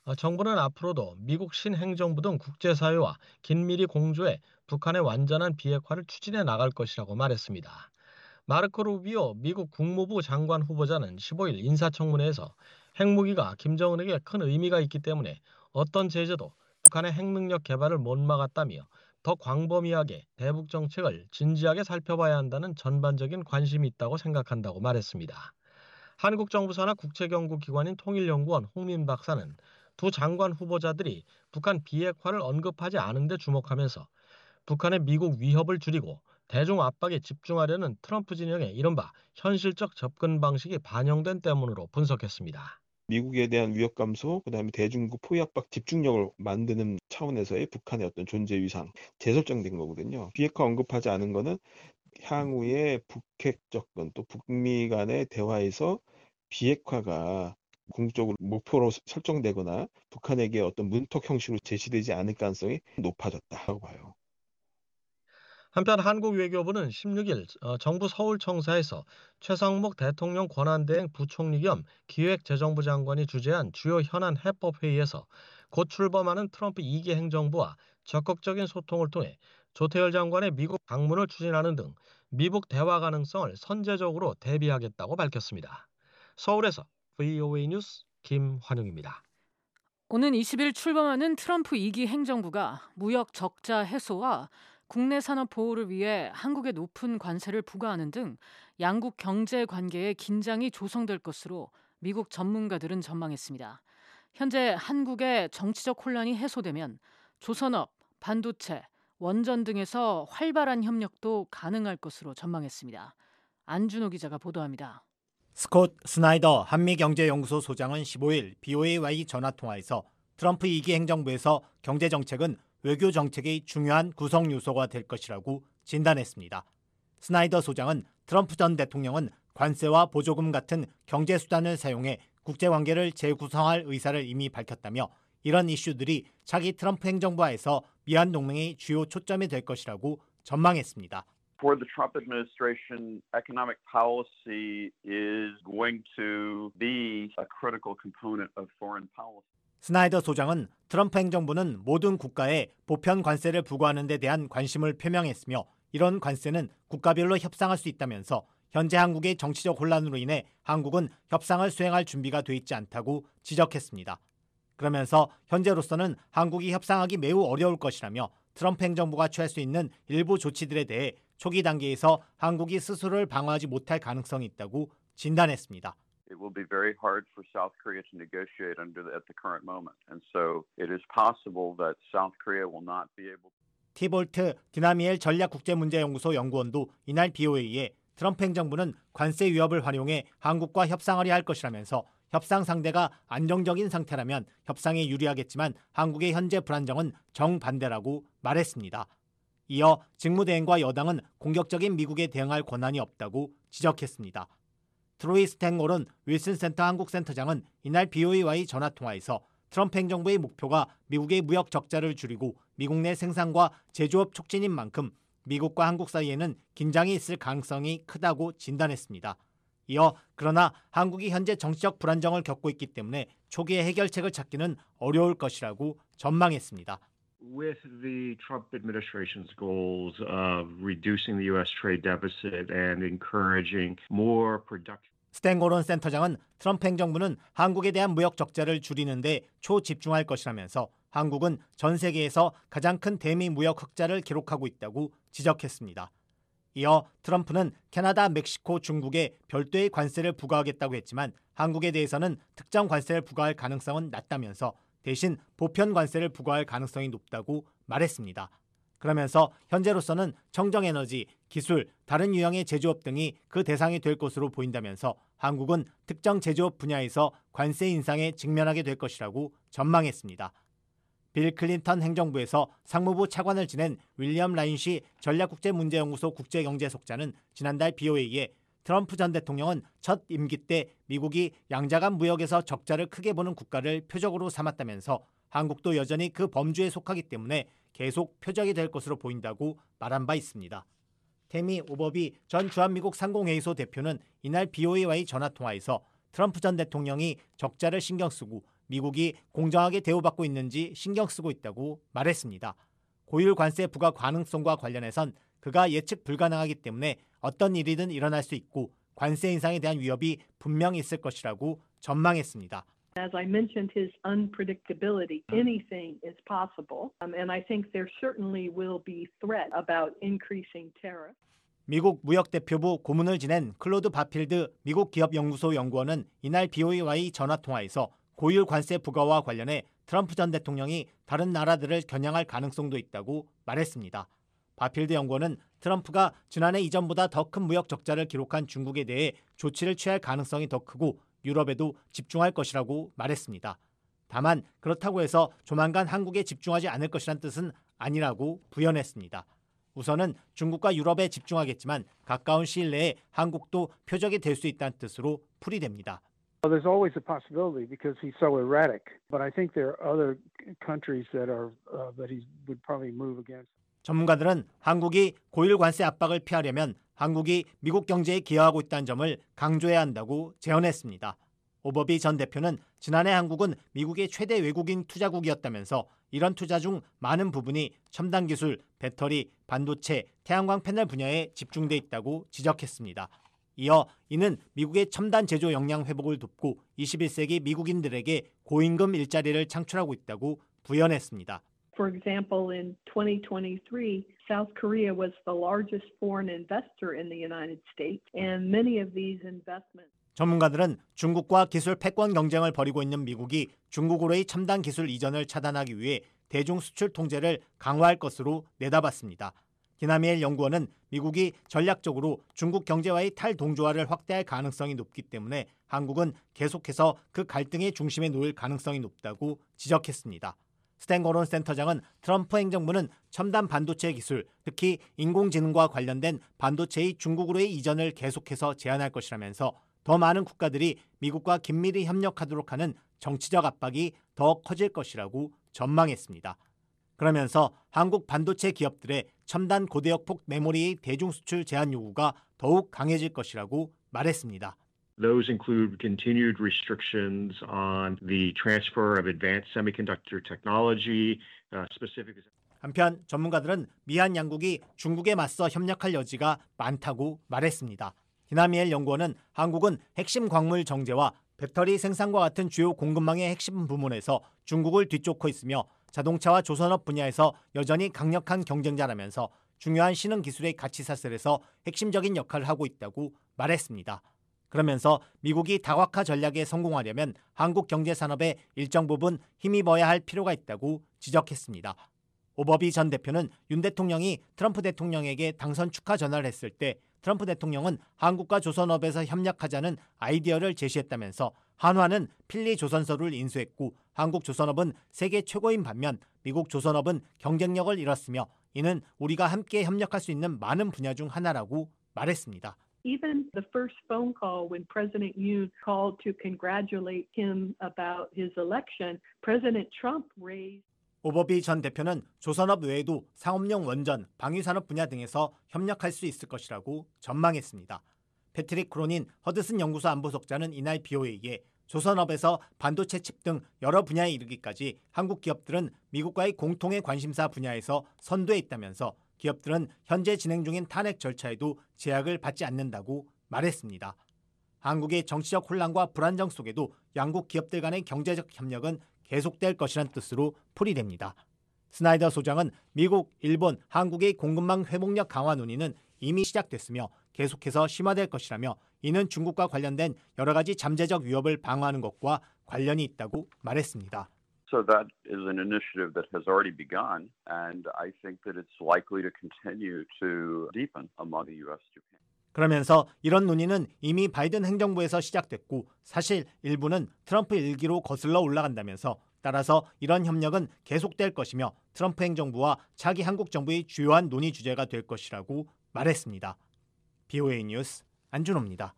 정부는 앞으로도 미국 신행정부 등 국제사회와 긴밀히 공조해 북한의 완전한 비핵화를 추진해 나갈 것이라고 말했습니다. 마르코 루비오 미국 국무부 장관 후보자는 15일 인사청문회에서 핵무기가 김정은에게 큰 의미가 있기 때문에 어떤 제재도 북한의 핵능력 개발을 못 막았다며 더 광범위하게 대북 정책을 진지하게 살펴봐야 한다는 전반적인 관심이 있다고 생각한다고 말했습니다. 한국 정부 산하 국책연구기관인 통일연구원 홍민 박사는 두 장관 후보자들이 북한 비핵화를 언급하지 않은 데 주목하면서 북한의 미국 위협을 줄이고 대중 압박에 집중하려는 트럼프 진영의 이른바 현실적 접근 방식이 반영된 때문으로 분석했습니다. 미국에 대한 위협 감소, 그다음에 대중국 포위 압박 집중력을 만드는 차원에서의 북한의 어떤 존재 위상 재설정된 거거든요. 비핵화 언급하지 않은 거는 향후의 북핵 접근 또 북미 간의 대화에서 비핵화가 궁극적으로 목표로 설정되거나 북한에게 어떤 문턱 형식으로 제시되지 않을 가능성이 높아졌다고 봐요. 한편 한국 외교부는 16일 정부 서울청사에서 최상목 대통령 권한대행 부총리 겸 기획재정부 장관이 주재한 주요 현안 해법 회의에서 곧 출범하는 트럼프 2기 행정부와 적극적인 소통을 통해 조태열 장관의 미국 방문을 추진하는 등 미북 대화 가능성을 선제적으로 대비하겠다고 밝혔습니다. 서울에서 VOA 뉴스 김환영입니다. 오는 20일 출범하는 트럼프 2기 행정부가 무역 적자 해소와 국내 산업 보호를 위해 한국에 높은 관세를 부과하는 등 양국 경제 관계에 긴장이 조성될 것으로 미국 전문가들은 전망했습니다. 현재 한국의 정치적 혼란이 해소되면 조선업, 반도체, 원전 등에서 활발한 협력도 가능할 것으로 전망했습니다. 안준호 기자가 보도합니다. 스콧 스나이더 한미경제연구소 소장은 15일 BOA와의 전화통화에서 트럼프 2기 행정부에서 경제정책은 외교정책의 중요한 구성 요소가 될 것이라고 진단했습니다. 스나이더 소장은 트럼프 전 대통령은 관세와 보조금 같은 경제수단을 사용해 국제관계를 재구성할 의사를 이미 밝혔다며 이런 이슈들이 차기 트럼프 행정부하에서 미한 동맹의 주요 초점이 될 것이라고 전망했습니다. For the Trump administration, economic policy is going to be a critical component of foreign policy. 스나이더 소장은 트럼프 행정부는 모든 국가에 보편 관세를 부과하는 데 대한 관심을 표명했으며 이런 관세는 국가별로 협상할 수 있다면서 현재 한국의 정치적 혼란으로 인해 한국은 협상을 수행할 준비가 돼 있지 않다고 지적했습니다. 그러면서 현재로서는 한국이 협상하기 매우 어려울 것이라며 트럼프 행정부가 취할 수 있는 일부 조치들에 대해 초기 단계에서 한국이 스스로를 방어하지 못할 가능성이 있다고 진단했습니다. It will be very hard for South Korea to negotiate at the current moment. And so it is possible that South Korea will not be able 티볼트 디나미엘 전략국제문제연구소 연구원도 이날 BOA에 트럼프 행정부는 관세 위협을 활용해 한국과 협상하려 할 것이라면서 협상 상대가 안정적인 상태라면 협상에 유리하겠지만 한국의 현재 불안정은 정반대라고 말했습니다. 이어 직무대행과 여당은 공격적인 미국에 대응할 권한이 없다고 지적했습니다. 트로이 스탠골은 윌슨 센터 한국센터장은 이날 BOA와의 전화통화에서 트럼프 행정부의 목표가 미국의 무역 적자를 줄이고 미국 내 생산과 제조업 촉진인 만큼 미국과 한국 사이에는 긴장이 있을 가능성이 크다고 진단했습니다. 이어 그러나 한국이 현재 정치적 불안정을 겪고 있기 때문에 초기에 해결책을 찾기는 어려울 것이라고 전망했습니다. With the Trump administration's goals of reducing the U.S. trade deficit and encouraging more productive 스탠고론 센터장은 트럼프 행정부는 한국에 대한 무역 적자를 줄이는 데 초집중할 것이라면서 한국은 전 세계에서 가장 큰 대미 무역 흑자를 기록하고 있다고 지적했습니다. 이어 트럼프는 캐나다, 멕시코, 중국에 별도의 관세를 부과하겠다고 했지만 한국에 대해서는 특정 관세를 부과할 가능성은 낮다면서 대신 보편 관세를 부과할 가능성이 높다고 말했습니다. 그러면서 현재로서는 청정에너지, 기술, 다른 유형의 제조업 등이 그 대상이 될 것으로 보인다면서 한국은 특정 제조업 분야에서 관세 인상에 직면하게 될 것이라고 전망했습니다. 빌 클린턴 행정부에서 상무부 차관을 지낸 윌리엄 라인시 전략국제문제연구소 국제경제속자는 지난달 BOA에 트럼프 전 대통령은 첫 임기 때 미국이 양자간 무역에서 적자를 크게 보는 국가를 표적으로 삼았다면서 한국도 여전히 그 범주에 속하기 때문에 계속 표적이 될 것으로 보인다고 말한 바 있습니다. 태미 오버비 전 주한미국 상공회의소 대표는 이날 BOA와의 전화통화에서 트럼프 전 대통령이 적자를 신경 쓰고 미국이 공정하게 대우받고 있는지 신경 쓰고 있다고 말했습니다. 고율 관세 부과 가능성과 관련해선 그가 예측 불가능하기 때문에 어떤 일이든 일어날 수 있고 관세 인상에 대한 위협이 분명히 있을 것이라고 전망했습니다. As I mentioned, his unpredictability, anything is possible. And I think there certainly will be threat about increasing tariffs. 미국 무역대표부 고문을 지낸 클로드 바필드 미국 기업연구소 연구원은 이날 BOA와의 전화통화에서 고율 관세 부과와 관련해 트럼프 전 대통령이 다른 나라들을 겨냥할 가능성도 있다고 말했습니다. 바필드 연구원은 트럼프가 지난해 이전보다 더 큰 무역 적자를 기록한 중국에 대해 조치를 취할 가능성이 더 크고 유럽에도 집중할 것이라고 말했습니다. 다만 그렇다고 해서 조만간 한국에 집중하지 않을 것이란 뜻은 아니라고 부연했습니다. 우선은 중국과 유럽에 집중하겠지만 가까운 시일 내에 한국도 표적이 될 수 있다는 뜻으로 풀이됩니다. There's always a possibility because he's so erratic, but I think there are other countries that he would probably move against. 전문가들은 한국이 고율 관세 압박을 피하려면 한국이 미국 경제에 기여하고 있다는 점을 강조해야 한다고 제언했습니다. 오버비 전 대표는 지난해 한국은 미국의 최대 외국인 투자국이었다면서 이런 투자 중 많은 부분이 첨단 기술, 배터리, 반도체, 태양광 패널 분야에 집중돼 있다고 지적했습니다. 이어 이는 미국의 첨단 제조 역량 회복을 돕고 21세기 미국인들에게 고임금 일자리를 창출하고 있다고 부연했습니다. For example, in 2023, South Korea was the largest foreign investor in the United States, and many of these investments. 전문가들은 중국과 기술 패권 경쟁을 벌이고 있는 미국이 중국으로의 첨단 기술 이전을 차단하기 위해 대중 수출 통제를 강화할 것으로 내다봤습니다. 디나미엘 연구원은 미국이 전략적으로 중국 경제와의 탈동조화를 확대할 가능성이 높기 때문에 한국은 계속해서 그 갈등의 중심에 놓일 가능성이 높다고 지적했습니다. 스탠 거론 센터장은 트럼프 행정부는 첨단 반도체 기술, 특히 인공지능과 관련된 반도체의 중국으로의 이전을 계속해서 제한할 것이라면서 더 많은 국가들이 미국과 긴밀히 협력하도록 하는 정치적 압박이 더 커질 것이라고 전망했습니다. 그러면서 한국 반도체 기업들의 첨단 고대역폭 메모리의 대중 수출 제한 요구가 더욱 강해질 것이라고 말했습니다. Those include continued restrictions on the transfer of advanced semiconductor technology, specific. 한편 전문가들은 미한 양국이 중국에 맞서 협력할 여지가 많다고 말했습니다. 디나미엘 연구원은 한국은 핵심 광물 정제와 배터리 생산과 같은 주요 공급망의 핵심 부문에서 중국을 뒤쫓고 있으며 자동차와 조선업 분야에서 여전히 강력한 경쟁자라면서 중요한 신흥 기술의 가치 사슬에서 핵심적인 역할을 하고 있다고 말했습니다. 그러면서 미국이 다각화 전략에 성공하려면 한국 경제 산업의 일정 부분 힘입어야 할 필요가 있다고 지적했습니다. 오버비 전 대표는 윤 대통령이 트럼프 대통령에게 당선 축하 전화를 했을 때 트럼프 대통령은 한국과 조선업에서 협력하자는 아이디어를 제시했다면서 한화는 필리 조선소를 인수했고 한국 조선업은 세계 최고인 반면 미국 조선업은 경쟁력을 잃었으며 이는 우리가 함께 협력할 수 있는 많은 분야 중 하나라고 말했습니다. Even the first phone call when President Yoon called to congratulate him about his election, President Trump raised. 오버비 전 대표는 조선업 외에도 상업용 원전, 방위산업 분야 등에서 협력할 수 있을 것이라고 전망했습니다. 패트릭 크로닌 허드슨 연구소 안보석자는 이날 BOA에게 조선업에서 반도체 칩 등 여러 분야에 이르기까지 한국 기업들은 미국과의 공통의 관심사 분야에서 선두에 있다면서 기업들은 현재 진행 중인 탄핵 절차에도 제약을 받지 않는다고 말했습니다. 한국의 정치적 혼란과 불안정 속에도 양국 기업들 간의 경제적 협력은 계속될 것이란 뜻으로 풀이됩니다. 스나이더 소장은 미국, 일본, 한국의 공급망 회복력 강화 논의는 이미 시작됐으며 계속해서 심화될 것이라며 이는 중국과 관련된 여러 가지 잠재적 위협을 방어하는 것과 관련이 있다고 말했습니다. So that is an initiative that has already begun, and I think that it's likely to continue to deepen among the U.S.-Japan. 그러면서 이런 논의는 이미 바이든 행정부에서 시작됐고 사실 일부는 트럼프 일기로 거슬러 올라간다면서 따라서 이런 협력은 계속될 것이며 트럼프 행정부와 차기 한국 정부의 주요한 논의 주제가 될 것이라고 말했습니다. BOA 뉴스 안준호입니다.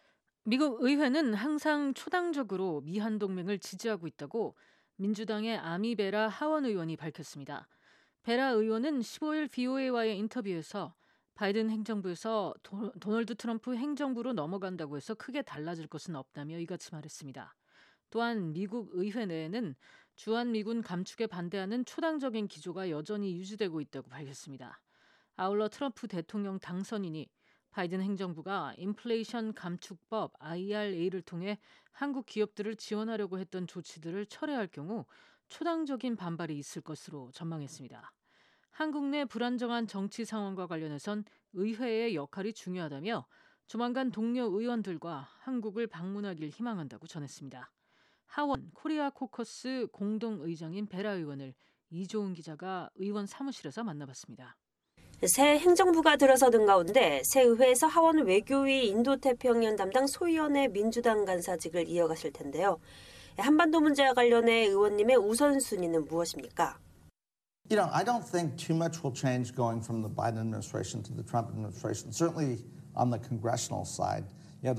미국 의회는 항상 초당적으로 미한 동맹을 지지하고 있다고 민주당의 아미 베라 하원 의원이 밝혔습니다. 베라 의원은 15일 BOA와의 인터뷰에서 바이든 행정부에서 도널드 트럼프 행정부로 넘어간다고 해서 크게 달라질 것은 없다며 이같이 말했습니다. 또한 미국 의회 내에는 주한미군 감축에 반대하는 초당적인 기조가 여전히 유지되고 있다고 밝혔습니다. 아울러 트럼프 대통령 당선인이 바이든 행정부가 인플레이션 감축법 IRA를 통해 한국 기업들을 지원하려고 했던 조치들을 철회할 경우 초당적인 반발이 있을 것으로 전망했습니다. 한국 내 불안정한 정치 상황과 관련해선 의회의 역할이 중요하다며 조만간 동료 의원들과 한국을 방문하길 희망한다고 전했습니다. 하원 코리아 코커스 공동의장인 베라 의원을 이조은 기자가 의원 사무실에서 만나봤습니다. 새 행정부가 들어서는 가운데 새 의회에서 하원 외교위 인도태평양 담당 소위원회 민주당 간사직을 이어가실 텐데요. 한반도 문제와 관련해 의원님의 우선순위는 무엇입니까? You know, I don't think too much will change going from the Biden administration to the Trump administration. Certainly on the congressional side.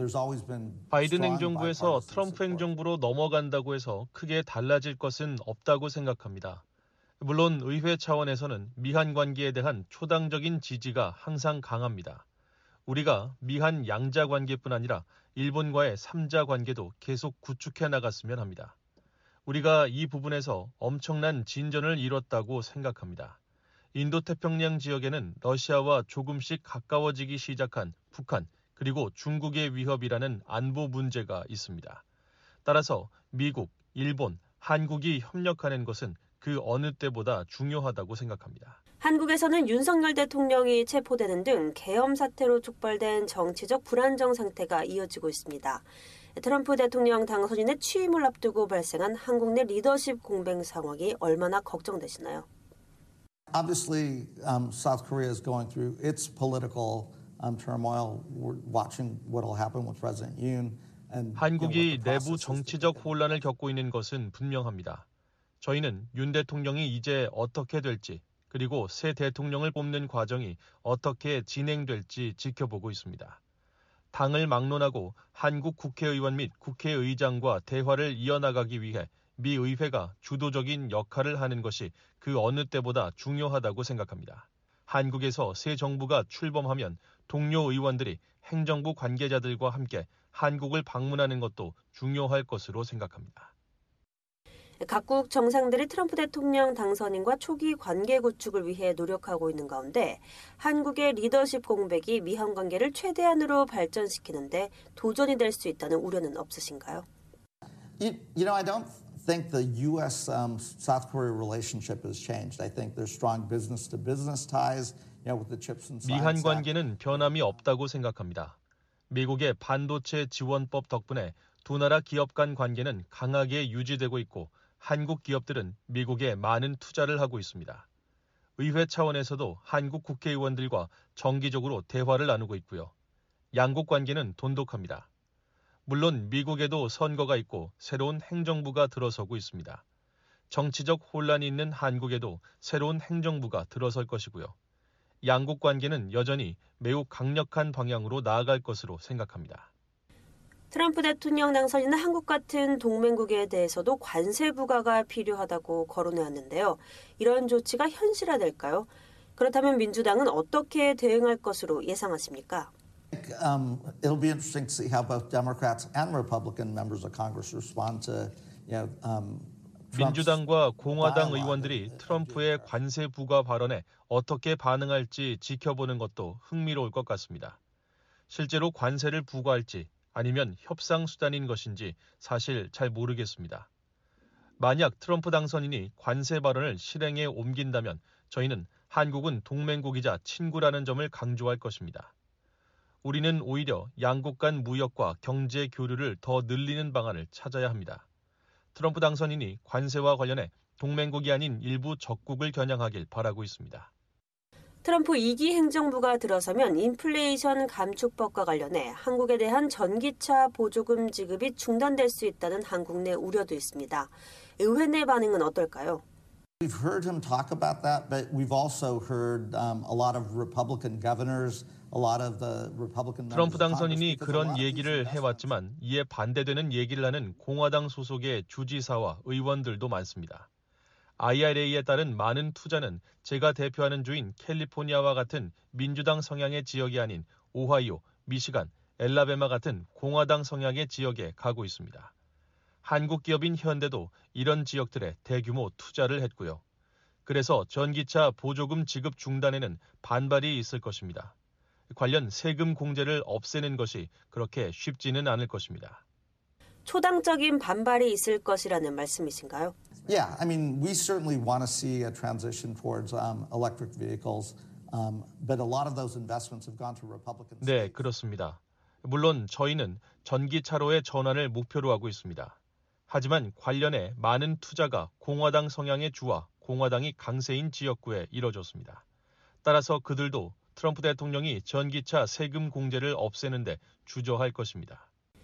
바이든 행정부에서 트럼프 행정부로 넘어간다고 해서 크게 달라질 것은 없다고 생각합니다. 물론 의회 차원에서는 미한 관계에 대한 초당적인 지지가 항상 강합니다. 우리가 미한 양자 관계뿐 아니라 일본과의 3자 관계도 계속 구축해 나갔으면 합니다. 우리가 이 부분에서 엄청난 진전을 이뤘다고 생각합니다. 인도태평양 지역에는 러시아와 조금씩 가까워지기 시작한 북한, 그리고 중국의 위협이라는 안보 문제가 있습니다. 따라서 미국, 일본, 한국이 협력하는 것은 그 어느 때보다 중요하다고 생각합니다. 한국에서는 윤석열 대통령이 체포되는 등 계엄 사태로 촉발된 정치적 불안정 상태가 이어지고 있습니다. 트럼프 대통령 당선인의 취임을 앞두고 발생한 한국 내 리더십 공백 상황이 얼마나 걱정되시나요? Obviously, South Korea is going through its political turmoil. We're watching what will happen with President Yoon. 한국이 내부 정치적 혼란을 겪고 있는 것은 분명합니다. 저희는 윤 대통령이 이제 어떻게 될지 그리고 새 대통령을 뽑는 과정이 어떻게 진행될지 지켜보고 있습니다. 당을 막론하고 한국 국회의원 및 국회의장과 대화를 이어나가기 위해 미 의회가 주도적인 역할을 하는 것이 그 어느 때보다 중요하다고 생각합니다. 한국에서 새 정부가 출범하면 동료 의원들이 행정부 관계자들과 함께 한국을 방문하는 것도 중요할 것으로 생각합니다. 각국 정상들이 트럼프 대통령 당선인과 초기 관계 구축을 위해 노력하고 있는 가운데 한국의 리더십 공백이 미한 관계를 최대한으로 발전시키는데 도전이 될 수 있다는 우려는 없으신가요? You know, I don't think the U.S.-South Korea relationship has changed. I think there's strong business-to-business ties, with the CHIPS and Science 미한 Act. 관계는 변함이 없다고 생각합니다. 미국의 반도체 지원법 덕분에 두 나라 기업 간 관계는 강하게 유지되고 있고 한국 기업들은 미국에 많은 투자를 하고 있습니다. 의회 차원에서도 한국 국회의원들과 정기적으로 대화를 나누고 있고요. 양국 관계는 돈독합니다. 물론 미국에도 선거가 있고 새로운 행정부가 들어서고 있습니다. 정치적 혼란이 있는 한국에도 새로운 행정부가 들어설 것이고요. 양국 관계는 여전히 매우 강력한 방향으로 나아갈 것으로 생각합니다. 트럼프 대통령 당선인은 한국 같은 동맹국에 대해서도 관세 부과가 필요하다고 거론해왔는데요. 이런 조치가 현실화될까요? 그렇다면 민주당은 어떻게 대응할 것으로 예상하십니까? It'll be interesting to see how both Democrats and Republican members of Congress respond to, 민주당과 공화당 의원들이 트럼프의 관세 부과 발언에 어떻게 반응할지 지켜보는 것도 흥미로울 것 같습니다. 실제로 관세를 부과할지 아니면 협상 수단인 것인지 사실 잘 모르겠습니다. 만약 트럼프 당선인이 관세 발언을 실행에 옮긴다면 저희는 한국은 동맹국이자 친구라는 점을 강조할 것입니다. 우리는 오히려 양국 간 무역과 경제 교류를 더 늘리는 방안을 찾아야 합니다. 트럼프 당선인이 관세와 관련해 동맹국이 아닌 일부 적국을 겨냥하길 바라고 있습니다. 트럼프 2기 행정부가 들어서면 인플레이션 감축법과 관련해 한국에 대한 전기차 보조금 지급이 중단될 수 있다는 한국 내 우려도 있습니다. 의회 내 반응은 어떨까요? We've heard him talk about that, but we've also heard a lot of Republican governors, a lot of the Republican 트럼프 당선인이 그런 얘기를 해왔지만 이에 반대되는 얘기를 하는 공화당 소속의 주지사와 의원들도 많습니다. IRA에 따른 많은 투자는 제가 대표하는 주인 캘리포니아와 같은 민주당 성향의 지역이 아닌 오하이오, 미시간, 엘라베마 같은 공화당 성향의 지역에 가고 있습니다. 한국 기업인 현대도 이런 지역들에 대규모 투자를 했고요. 그래서 전기차 보조금 지급 중단에는 반발이 있을 것입니다. 관련 세금 공제를 없애는 것이 그렇게 쉽지는 않을 것입니다. 초당적인 반발이 있을 것이라는 말씀이신가요? Yeah, I mean, we certainly want to see a transition towards electric vehicles, but a lot of those investments have gone to Republican states. 네, 그렇습니다. 물론 저희는 전기차로의 전환을 목표로 하고 있습니다. 하지만 관련해 많은 투자가 공화당 성향의 주와 공화당이 강세인 지역구에 이뤄졌습니다. 따라서 그들도 트럼프 대통령이 전기차 세금 공제를 없애는 데 주저할 것입니다.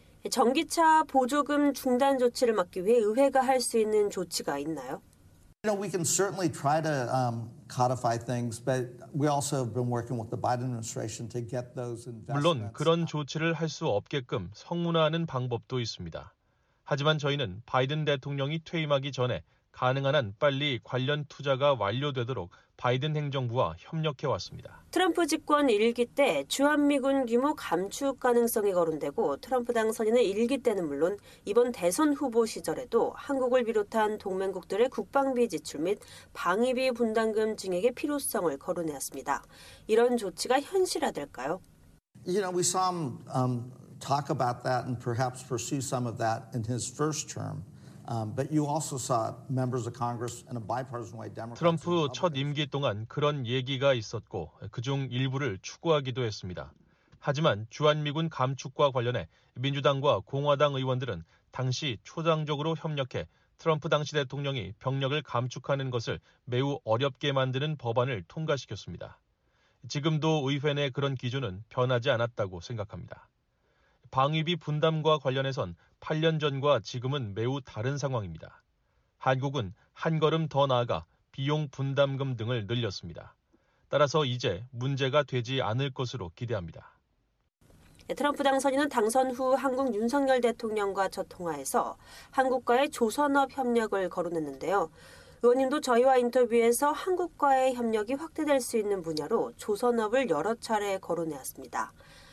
전기차 보조금 중단 조치를 막기 위해 의회가 할 수 있는 조치가 있나요? You know, we can certainly try to codify things, but we also have been working with the Biden administration to get those investments. 물론 그런 조치를 할 수 없게끔 성문화하는 방법도 있습니다. 하지만 저희는 바이든 대통령이 퇴임하기 전에 가능한 한 빨리 관련 투자가 완료되도록 바이든 행정부와 협력해 왔습니다. 트럼프 집권 1기 때 주한미군 규모 감축 가능성이 거론되고 트럼프 당선인은 1기 때는 물론 이번 대선 후보 시절에도 한국을 비롯한 동맹국들의 국방비 지출 및 방위비 분담금 증액의 필요성을 거론해왔습니다. 이런 조치가 현실화될까요? You know, we saw him talk about that and perhaps pursue some of that in his first term. But you also saw members of Congress in a bipartisan way. 트럼프 첫 임기 동안 그런 얘기가 있었고 그중 일부를 추구하기도 했습니다. 하지만 주한미군 감축과 관련해 민주당과 공화당 의원들은 당시 초당적으로 협력해 트럼프 당시 대통령이 병력을 감축하는 것을 매우 어렵게 만드는 법안을 통과시켰습니다. 지금도 의회 내 그런 기조는 변하지 않았다고 생각합니다. 방위비 분담과 관련해선 8년 전과 지금은 매우 다른 상황입니다. 한국은 한 걸음 더 나아가 비용 분담금 등을 늘렸습니다. 따라서 이제 문제가 되지 않을 것으로 기대합니다. 트럼프 당선인은 당선 후 한국 윤석열 대통령과 첫 통화에서 한국과의 조선업 협력을 거론했는데요. 의원님도 저희와 인터뷰에서 한국과의 협력이 확대될 수 있는 분야로 조선업을 여러 차례 거론해왔습니다.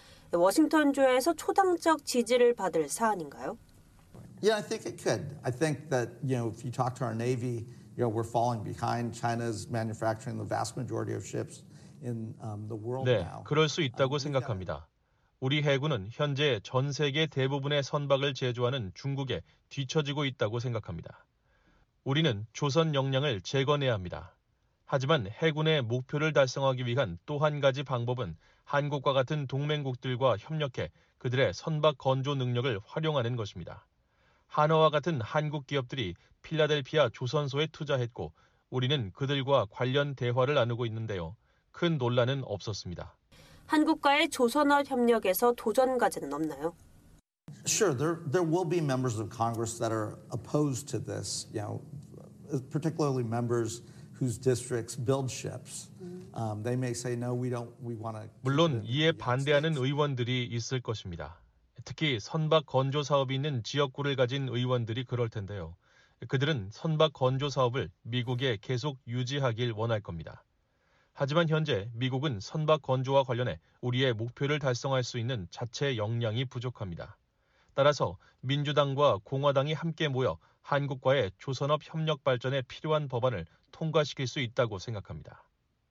워싱턴주에서 초당적 지지를 받을 사안인가요? Yeah, I think it could. I think that, you know, if you talk to our Navy, you know, we're falling behind. China's manufacturing the vast majority of ships in the world 네, now. 그럴 수 있다고 생각합니다. 우리 해군은 현재 전 세계 대부분의 선박을 제조하는 중국에 뒤처지고 있다고 생각합니다. 우리는 조선 역량을 재건해야 합니다. 하지만 해군의 목표를 달성하기 위한 또 한 가지 방법은 한국과 같은 동맹국들과 협력해 그들의 선박 건조 능력을 활용하는 것입니다. 한화와 같은 한국 기업들이 필라델피아 조선소에 투자했고 우리는 그들과 관련 대화를 나누고 있는데요. 큰 논란은 없었습니다. 한국과의 조선업 협력에서 도전 과제는 없나요? Sure, there will be members of Congress that are opposed to this, you know, particularly members whose districts build ships. They may say no, we want to. 물론 이에 반대하는 의원들이 있을 것입니다. 특히 선박 건조 사업이 있는 지역구를 가진 의원들이 그럴 텐데요. 그들은 선박 건조 사업을 미국에 계속 유지하길 원할 겁니다. 하지만 현재 미국은 선박 건조와 관련해 우리의 목표를 달성할 수 있는 자체 역량이 부족합니다. 따라서 민주당과 공화당이 함께 모여 한국과의 조선업 협력 발전에 필요한 법안을 통과시킬 수 있다고 생각합니다.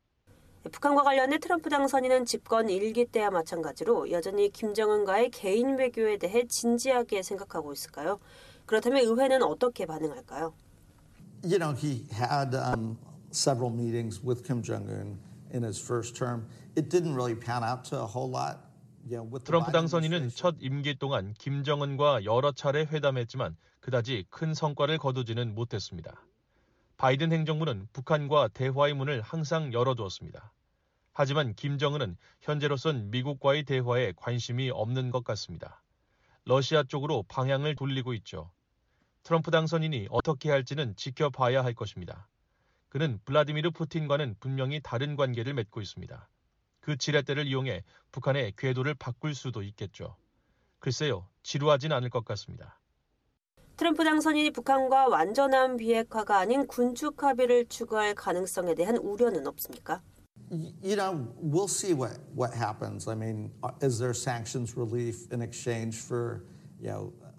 북한과 관련해 트럼프 당선인은 집권 1기 때와 마찬가지로 여전히 김정은과의 개인 외교에 대해 진지하게 생각하고 있을까요? 그렇다면 의회는 어떻게 반응할까요? You know, he had several meetings with Kim Jong-un in his first term. It didn't really pan out to a whole lot. 트럼프 당선인은 첫 임기 동안 김정은과 여러 차례 회담했지만 그다지 큰 성과를 거두지는 못했습니다. 바이든 행정부는 북한과 대화의 문을 항상 열어두었습니다. 하지만 김정은은 현재로선 미국과의 대화에 관심이 없는 것 같습니다. 러시아 쪽으로 방향을 돌리고 있죠. 트럼프 당선인이 어떻게 할지는 지켜봐야 할 것입니다. 그는 블라디미르 푸틴과는 분명히 다른 관계를 맺고 있습니다. 그 지렛대를 이용해 북한의 궤도를 바꿀 수도 있겠죠. 글쎄요, 지루하진 않을 것 같습니다. 트럼프 당선인이 북한과 완전한 비핵화가 아닌 군축 합의를 추구할 가능성에 대한 우려는 없습니까? You know, we'll see what happens. I mean, is there sanctions relief in exchange for, you know,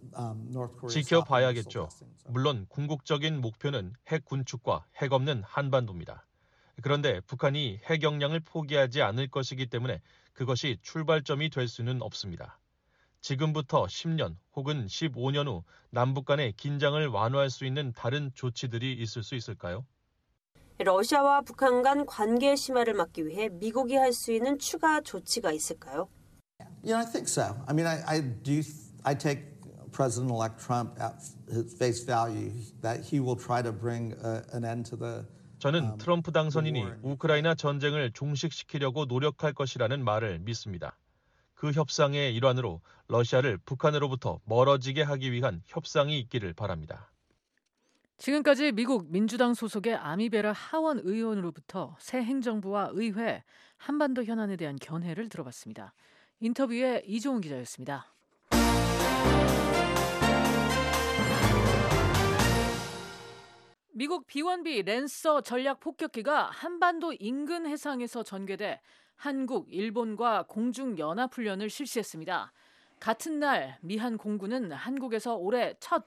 North Korea. 지켜봐야겠죠. 물론 궁극적인 목표는 핵 군축과 핵 없는 한반도입니다. 그런데 북한이 핵 역량을 포기하지 않을 것이기 때문에 그것이 출발점이 될 수는 없습니다. 지금부터 10년 혹은 15년 후 남북 간의 긴장을 완화할 수 있는 다른 조치들이 있을 수 있을까요? 러시아와 북한 간 관계 심화를 막기 위해 미국이 할 수 있는 추가 조치가 있을까요? I think so. I mean, I take President-elect Trump at his face value that he will try to bring an end to the. 저는 트럼프 당선인이 우크라이나 전쟁을 종식시키려고 노력할 것이라는 말을 믿습니다. 그 협상의 일환으로 러시아를 북한으로부터 멀어지게 하기 위한 협상이 있기를 바랍니다. 지금까지 미국 민주당 소속의 아미베라 하원 의원으로부터 새 행정부와 의회, 한반도 현안에 대한 견해를 들어봤습니다. 인터뷰에 이종훈 기자였습니다. 미국 B-1B 랜서 전략 폭격기가 한반도 인근 해상에서 전개돼 한국, 일본과 공중연합훈련을 실시했습니다. 같은 날 미한 공군은 한국에서 올해 첫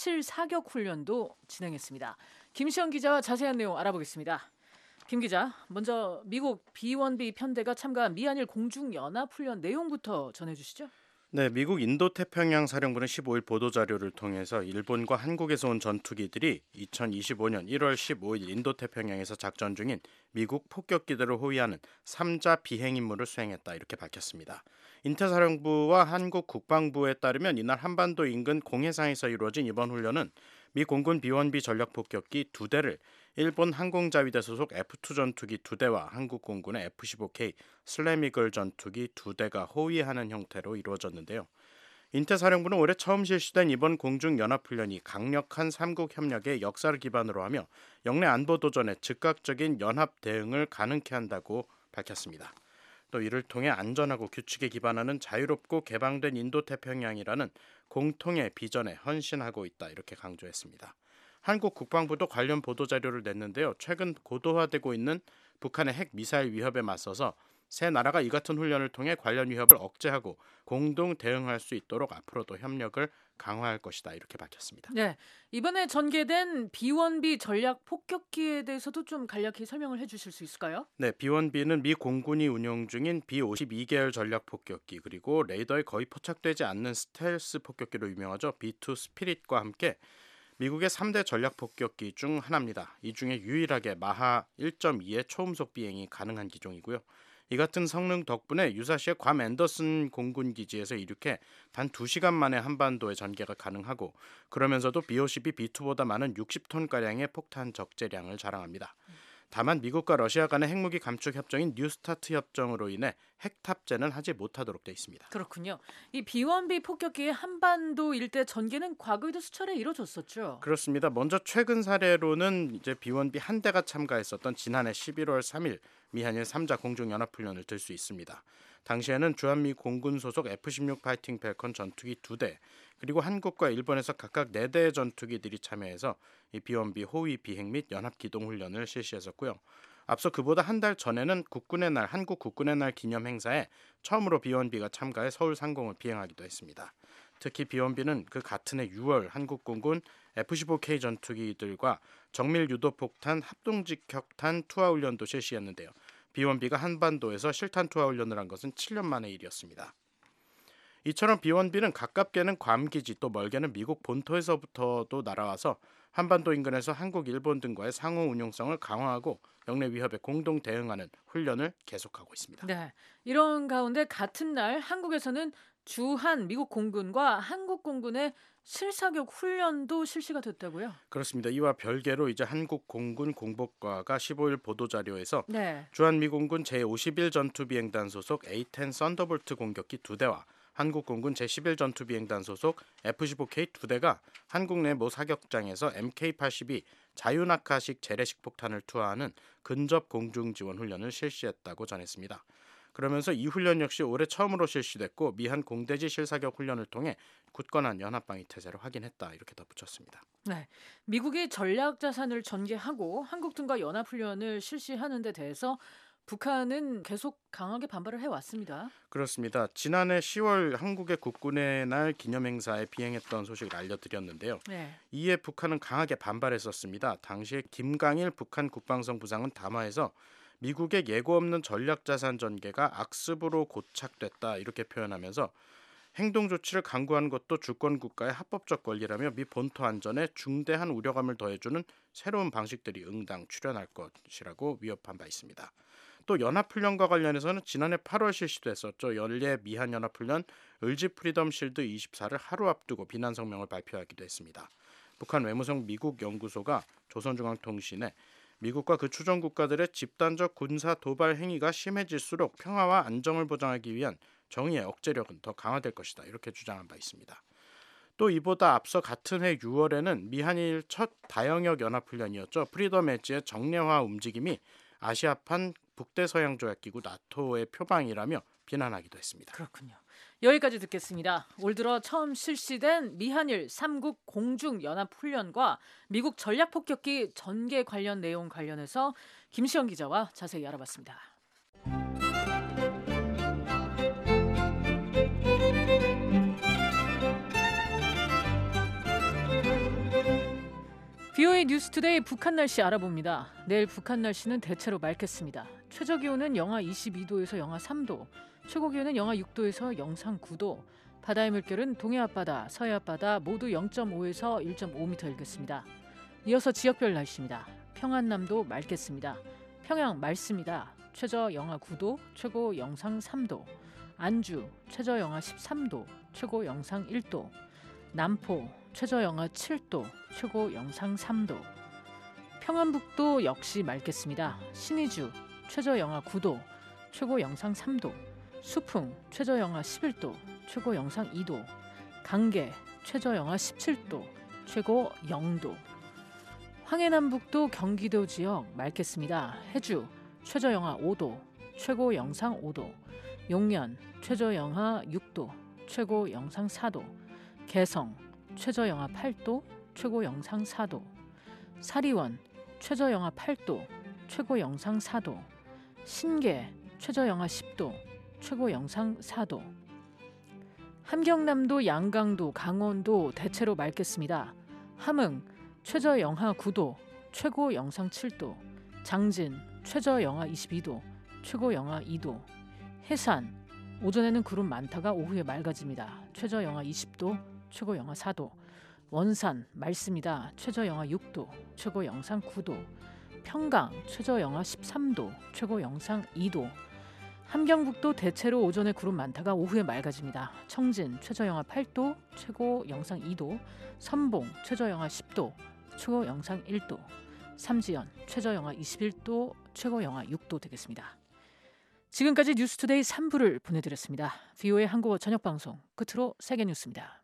실사격 훈련도 진행했습니다. 김시영 기자와 자세한 내용 알아보겠습니다. 김 기자, 먼저 미국 B-1B 편대가 참가한 미한일 공중연합훈련 내용부터 전해주시죠. 네, 미국 인도태평양 사령부는 15일 보도자료를 통해서 일본과 한국에서 온 전투기들이 2025년 1월 15일 인도태평양에서 작전 중인 미국 폭격기들을 호위하는 3자 비행 임무를 수행했다 이렇게 밝혔습니다. 인태사령부와 한국 국방부에 따르면 이날 한반도 인근 공해상에서 이루어진 이번 훈련은 미 공군 B-1B 전략폭격기 2대를 일본 항공자위대 소속 F-2 전투기 2대와 한국 공군의 F-15K 슬램이글 전투기 2대가 호위하는 형태로 이루어졌는데요. 인태사령부는 올해 처음 실시된 이번 공중연합훈련이 강력한 3국 협력의 역사를 기반으로 하며 영내 안보 도전에 즉각적인 연합 대응을 가능케 한다고 밝혔습니다. 또 이를 통해 안전하고 규칙에 기반하는 자유롭고 개방된 인도태평양이라는 공통의 비전에 헌신하고 있다 이렇게 강조했습니다. 한국 국방부도 관련 보도자료를 냈는데요. 최근 고도화되고 있는 북한의 핵 미사일 위협에 맞서서 세 나라가 이 같은 훈련을 통해 관련 위협을 억제하고 공동 대응할 수 있도록 앞으로도 협력을 강화할 것이다 이렇게 밝혔습니다. 네, 이번에 전개된 B-1B 전략 폭격기에 대해서도 좀 간략히 설명을 해주실 수 있을까요? 네, B-1B는 미 공군이 운용 중인 B-52계열 전략 폭격기 그리고 레이더에 거의 포착되지 않는 스텔스 폭격기로 유명하죠. B-2 스피릿과 함께 미국의 3대 전략 폭격기 중 하나입니다. 이 중에 유일하게 마하 1.2의 초음속 비행이 가능한 기종이고요. 이 같은 성능 덕분에 유사시의 괌 앤더슨 공군기지에서 이륙해 단 2시간 만에 한반도에 전개가 가능하고 그러면서도 B-52, B-2보다 많은 60톤가량의 폭탄 적재량을 자랑합니다. 다만 미국과 러시아 간의 핵무기 감축 협정인 뉴스타트 협정으로 인해 핵 탑재는 하지 못하도록 돼 있습니다. 그렇군요. 이 B-1B 폭격기의 한반도 일대 전개는 과거에도 수차례 이뤄졌었죠. 그렇습니다. 먼저 최근 사례로는 이제 B-1B 한 대가 참가했었던 지난해 11월 3일 미한일 3자 공중연합훈련을 들 수 있습니다. 당시에는 주한미 공군 소속 F-16 파이팅 펠컨 전투기 2대 그리고 한국과 일본에서 각각 4대의 전투기들이 참여해서 이 B-1B 호위 비행 및 연합기동 훈련을 실시했었고요. 앞서 그보다 한 달 전에는 국군의 날, 한국 국군의 날 기념 행사에 처음으로 B-1B가 참가해 서울 상공을 비행하기도 했습니다. 특히 B-1B는 그 같은 해 6월 한국공군 F-15K 전투기들과 정밀 유도폭탄 합동직격탄 투하 훈련도 실시했는데요. B-1B가 한반도에서 실탄 투하 훈련을 한 것은 7년 만의 일이었습니다. 이처럼 B-1B는 가깝게는 괌 기지 또 멀게는 미국 본토에서부터도 날아와서 한반도 인근에서 한국, 일본 등과의 상호 운용성을 강화하고 영내 위협에 공동 대응하는 훈련을 계속하고 있습니다. 네, 이런 가운데 같은 날 한국에서는 주한 미국 공군과 한국 공군의 실사격 훈련도 실시가 됐다고요? 그렇습니다. 이와 별개로 이제 한국 공군 공복과가 15일 보도자료에서 네. 주한 미 공군 제51 전투비행단 소속 A-10 썬더볼트 공격기 2대와 한국 공군 제11 전투비행단 소속 F-15K 2대가 한국 내 모 사격장에서 MK-82 자유낙하식 재래식 폭탄을 투하하는 근접 공중지원 훈련을 실시했다고 전했습니다. 그러면서 이 훈련 역시 올해 처음으로 실시됐고 미한 공대지 실사격 훈련을 통해 굳건한 연합방위 태세를 확인했다 이렇게 덧붙였습니다. 네, 미국이 전략 자산을 전개하고 한국 등과 연합훈련을 실시하는 데 대해서 북한은 계속 강하게 반발을 해왔습니다. 그렇습니다. 지난해 10월 한국의 국군의 날 기념행사에 비행했던 소식을 알려드렸는데요. 네. 이에 북한은 강하게 반발했었습니다. 당시에 김강일 북한 국방성 부상은 담화에서 미국의 예고 없는 전략자산 전개가 악습으로 고착됐다 이렇게 표현하면서 행동 조치를 강구하는 것도 주권 국가의 합법적 권리라며 미 본토 안전에 중대한 우려감을 더해주는 새로운 방식들이 응당 출현할 것이라고 위협한 바 있습니다. 또 연합훈련과 관련해서는 지난해 8월 실시됐었죠. 연례 미한연합훈련 을지 프리덤 실드 24를 하루 앞두고 비난 성명을 발표하기도 했습니다. 북한 외무성 미국 연구소가 조선중앙통신에 미국과 그 추종 국가들의 집단적 군사 도발 행위가 심해질수록 평화와 안정을 보장하기 위한 정의의 억제력은 더 강화될 것이다 이렇게 주장한 바 있습니다. 또 이보다 앞서 같은 해 6월에는 미한일 첫 다영역 연합훈련이었죠. 프리덤 엣지의 정례화 움직임이 아시아판 북대서양조약기구 나토의 표방이라며 비난하기도 했습니다. 그렇군요. 여기까지 듣겠습니다. 올 들어 처음 실시된 미한일 3국 공중연합훈련과 미국 전략폭격기 전개 관련 내용 관련해서 김시영 기자와 자세히 알아봤습니다. VOA 뉴스투데이 북한 날씨 알아봅니다. 내일 북한 날씨는 대체로 맑겠습니다. 최저기온은 영하 22도에서 영하 3도, 최고기온은 영하 6도에서 영상 9도, 바다의 물결은 동해 앞바다, 서해 앞바다 모두 0.5에서 1.5m 일겠습니다. 이어서 지역별 날씨입니다. 평안남도 맑겠습니다. 평양 맑습니다. 최저 영하 9도, 최고 영상 3도, 안주 최저 영하 13도, 최고 영상 1도, 남포 최저 영하 7도, 최고 영상 3도. 평안북도 역시 맑겠습니다. 신의주 최저 영하 9도, 최고 영상 3도. 수풍 최저 영하 11도, 최고 영상 2도. 강계 최저 영하 17도, 최고 0도. 황해남북도 경기도 지역 맑겠습니다. 해주 최저 영하 5도, 최고 영상 5도. 용연 최저 영하 6도, 최고 영상 4도. 개성 최저 영하 8도, 최고 영상 4도. 사리원 최저 영하 8도, 최고 영상 4도. 신계 최저 영하 10도, 최고 영상 4도. 함경남도, 양강도, 강원도 대체로 맑겠습니다. 함흥 최저 영하 9도, 최고 영상 7도. 장진 최저 영하 22도, 최고 영하 2도. 해산 오전에는 구름 많다가 오후에 맑아집니다. 최저 영하 20도, 최고 영하 4도. 원산 맑습니다. 최저 영하 6도, 최고 영상 9도. 평강 최저 영하 13도, 최고 영상 2도. 함경북도 대체로 오전에 구름 많다가 오후에 맑아집니다. 청진 최저 영하 8도, 최고 영상 2도. 선봉 최저 영하 10도, 최고 영상 1도. 삼지연 최저 영하 21도, 최고 영하 6도 되겠습니다. 지금까지 뉴스투데이 3부를 보내드렸습니다. VOA 한국어 저녁방송 끝으로 세계뉴스입니다.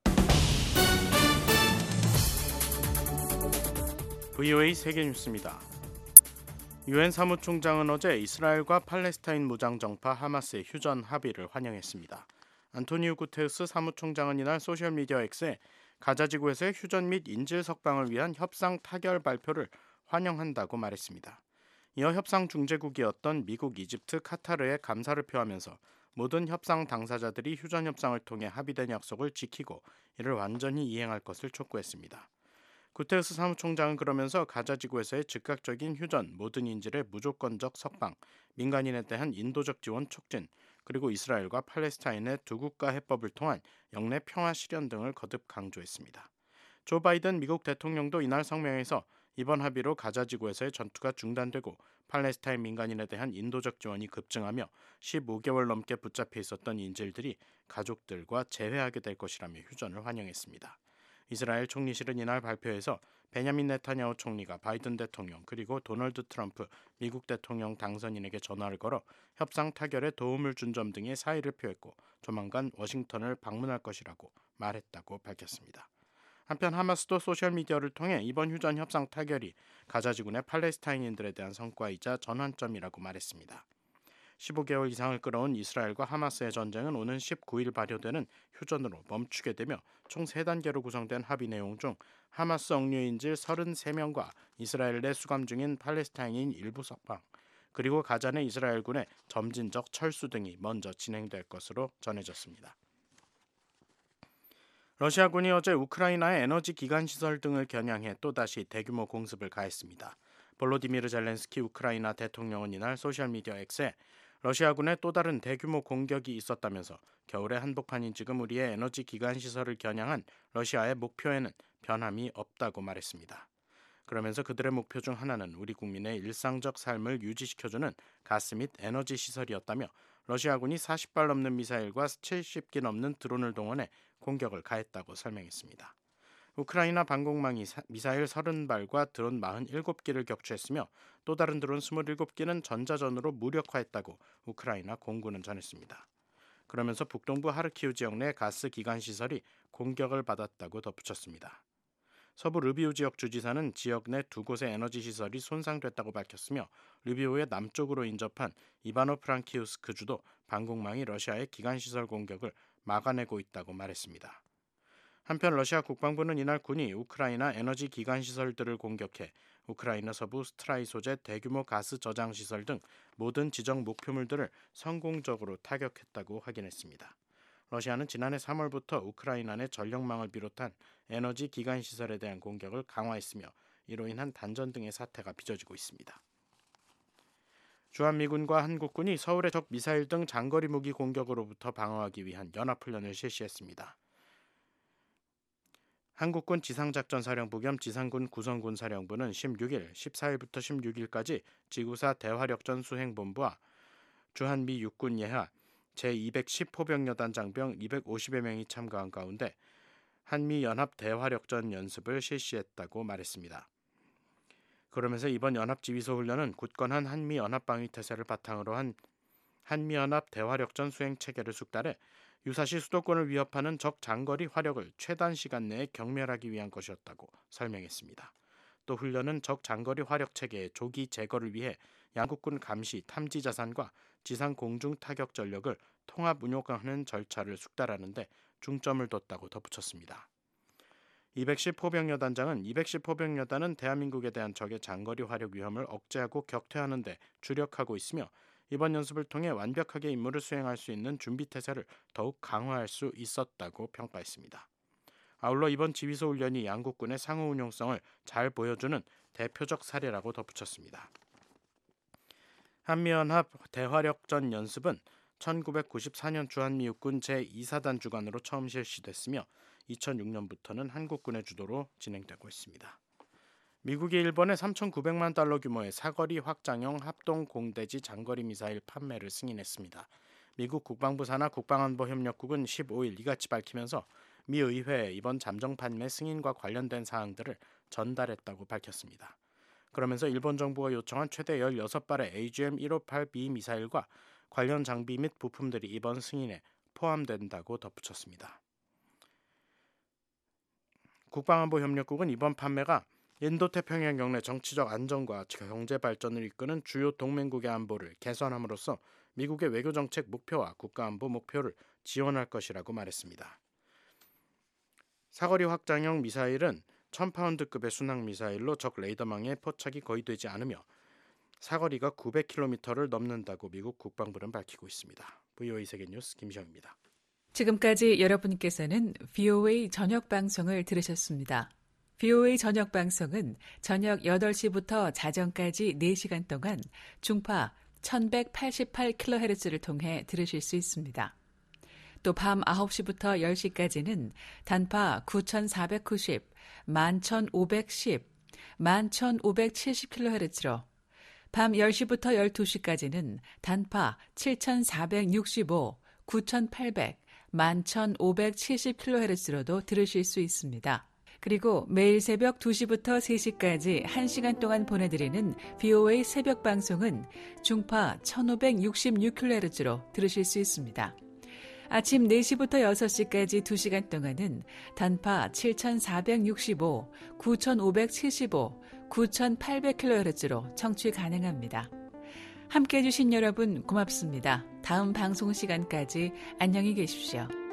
VOA 세계뉴스입니다. 유엔 사무총장은 어제 이스라엘과 팔레스타인 무장정파 하마스의 휴전 합의를 환영했습니다. 안토니우 구테우스 사무총장은 이날 소셜미디어 X에 가자지구에서의 휴전 및 인질 석방을 위한 협상 타결 발표를 환영한다고 말했습니다. 이어 협상 중재국이었던 미국, 이집트, 카타르에 감사를 표하면서 모든 협상 당사자들이 휴전 협상을 통해 합의된 약속을 지키고 이를 완전히 이행할 것을 촉구했습니다. 구테우스 사무총장은 그러면서 가자지구에서의 즉각적인 휴전, 모든 인질의 무조건적 석방, 민간인에 대한 인도적 지원 촉진, 그리고 이스라엘과 팔레스타인의 두 국가 해법을 통한 영내 평화 실현 등을 거듭 강조했습니다. 조 바이든 미국 대통령도 이날 성명에서 이번 합의로 가자지구에서의 전투가 중단되고 팔레스타인 민간인에 대한 인도적 지원이 급증하며 15개월 넘게 붙잡혀 있었던 인질들이 가족들과 재회하게 될 것이라며 휴전을 환영했습니다. 이스라엘 총리실은 이날 발표에서 베냐민 네타냐후 총리가 바이든 대통령 그리고 도널드 트럼프 미국 대통령 당선인에게 전화를 걸어 협상 타결에 도움을 준 점 등의 사의를 표했고 조만간 워싱턴을 방문할 것이라고 말했다고 밝혔습니다. 한편 하마스도 소셜미디어를 통해 이번 휴전 협상 타결이 가자지구 내 팔레스타인인들에 대한 성과이자 전환점이라고 말했습니다. 15개월 이상을 끌어온 이스라엘과 하마스의 전쟁은 오는 19일 발효되는 휴전으로 멈추게 되며 총 3단계로 구성된 합의 내용 중 하마스 억류인질 33명과 이스라엘 내 수감 중인 팔레스타인인 일부 석방, 그리고 가자 내 이스라엘군의 점진적 철수 등이 먼저 진행될 것으로 전해졌습니다. 러시아군이 어제 우크라이나의 에너지 기관 시설 등을 겨냥해 또다시 대규모 공습을 가했습니다. 볼로디미르 젤렌스키 우크라이나 대통령은 이날 소셜미디어 X에 러시아군의 또 다른 대규모 공격이 있었다면서 겨울에 한복판인 지금 우리의 에너지 기관 시설을 겨냥한 러시아의 목표에는 변함이 없다고 말했습니다. 그러면서 그들의 목표 중 하나는 우리 국민의 일상적 삶을 유지시켜주는 가스 및 에너지 시설이었다며 러시아군이 40발 넘는 미사일과 70기 넘는 드론을 동원해 공격을 가했다고 설명했습니다. 우크라이나 방공망이 미사일 30발과 드론 47기를 격추했으며 또 다른 드론 27기는 전자전으로 무력화했다고 우크라이나 공군은 전했습니다. 그러면서 북동부 하르키우 지역 내 가스 기관 시설이 공격을 받았다고 덧붙였습니다. 서부 르비우 지역 주지사는 지역 내 두 곳의 에너지 시설이 손상됐다고 밝혔으며 르비우의 남쪽으로 인접한 이바노 프랑키우스크 주도 방공망이 러시아의 기관 시설 공격을 막아내고 있다고 말했습니다. 한편 러시아 국방부는 이날 군이 우크라이나 에너지 기관 시설들을 공격해 우크라이나 서부 스트라이 소재 대규모 가스 저장 시설 등 모든 지정 목표물들을 성공적으로 타격했다고 확인했습니다. 러시아는 지난해 3월부터 우크라이나 내 전력망을 비롯한 에너지 기관 시설에 대한 공격을 강화했으며 이로 인한 단전 등의 사태가 빚어지고 있습니다. 주한미군과 한국군이 서울의 적 미사일 등 장거리 무기 공격으로부터 방어하기 위한 연합훈련을 실시했습니다. 한국군 지상작전사령부 겸 지상군 구성군사령부는 16일, 14일부터 16일까지 지구사 대화력전 수행본부와 주한미 육군 예하 제210포병여단 장병 250여 명이 참가한 가운데 한미연합 대화력전 연습을 실시했다고 말했습니다. 그러면서 이번 연합지휘소 훈련은 굳건한 한미연합방위태세를 바탕으로 한 한미연합 대화력전 수행체계를 숙달해 유사시 수도권을 위협하는 적 장거리 화력을 최단 시간 내에 경멸하기 위한 것이었다고 설명했습니다. 또 훈련은 적 장거리 화력 체계의 조기 제거를 위해 양국군 감시 탐지 자산과 지상 공중 타격 전력을 통합 운용하는 절차를 숙달하는 데 중점을 뒀다고 덧붙였습니다. 210포병여단장은 210포병여단은 대한민국에 대한 적의 장거리 화력 위험을 억제하고 격퇴하는 데 주력하고 있으며 이번 연습을 통해 완벽하게 임무를 수행할 수 있는 준비태세를 더욱 강화할 수 있었다고 평가했습니다. 아울러 이번 지휘소 훈련이 양국군의 상호 운용성을 잘 보여주는 대표적 사례라고 덧붙였습니다. 한미연합 대화력전 연습은 1994년 주한미 육군 제2사단 주관으로 처음 실시됐으며 2006년부터는 한국군의 주도로 진행되고 있습니다. 미국이 일본에 3,900만 달러 규모의 사거리 확장형 합동 공대지 장거리 미사일 판매를 승인했습니다. 미국 국방부 산하 국방안보협력국은 15일 이같이 밝히면서 미 의회에 이번 잠정 판매 승인과 관련된 사항들을 전달했다고 밝혔습니다. 그러면서 일본 정부가 요청한 최대 16발의 AGM-158B 미사일과 관련 장비 및 부품들이 이번 승인에 포함된다고 덧붙였습니다. 국방안보협력국은 이번 판매가 인도태평양 영내 정치적 안정과 경제 발전을 이끄는 주요 동맹국의 안보를 개선함으로써 미국의 외교정책 목표와 국가안보 목표를 지원할 것이라고 말했습니다. 사거리 확장형 미사일은 1000파운드급의 순항미사일로 적 레이더망에 포착이 거의 되지 않으며 사거리가 900km를 넘는다고 미국 국방부는 밝히고 있습니다. VOA 세계뉴스 김시영입니다. 지금까지 여러분께서는 VOA 저녁 방송을 들으셨습니다. VOA 저녁 방송은 저녁 8시부터 자정까지 4시간 동안 중파 1188kHz를 통해 들으실 수 있습니다. 또 밤 9시부터 10시까지는 단파 9490, 11510, 11570kHz로 밤 10시부터 12시까지는 단파 7465, 9800, 11570kHz로도 들으실 수 있습니다. 그리고 매일 새벽 2시부터 3시까지 1시간 동안 보내드리는 VOA 새벽 방송은 중파 1566kHz로 들으실 수 있습니다. 아침 4시부터 6시까지 2시간 동안은 단파 7465, 9575, 9800kHz로 청취 가능합니다. 함께해 주신 여러분 고맙습니다. 다음 방송 시간까지 안녕히 계십시오.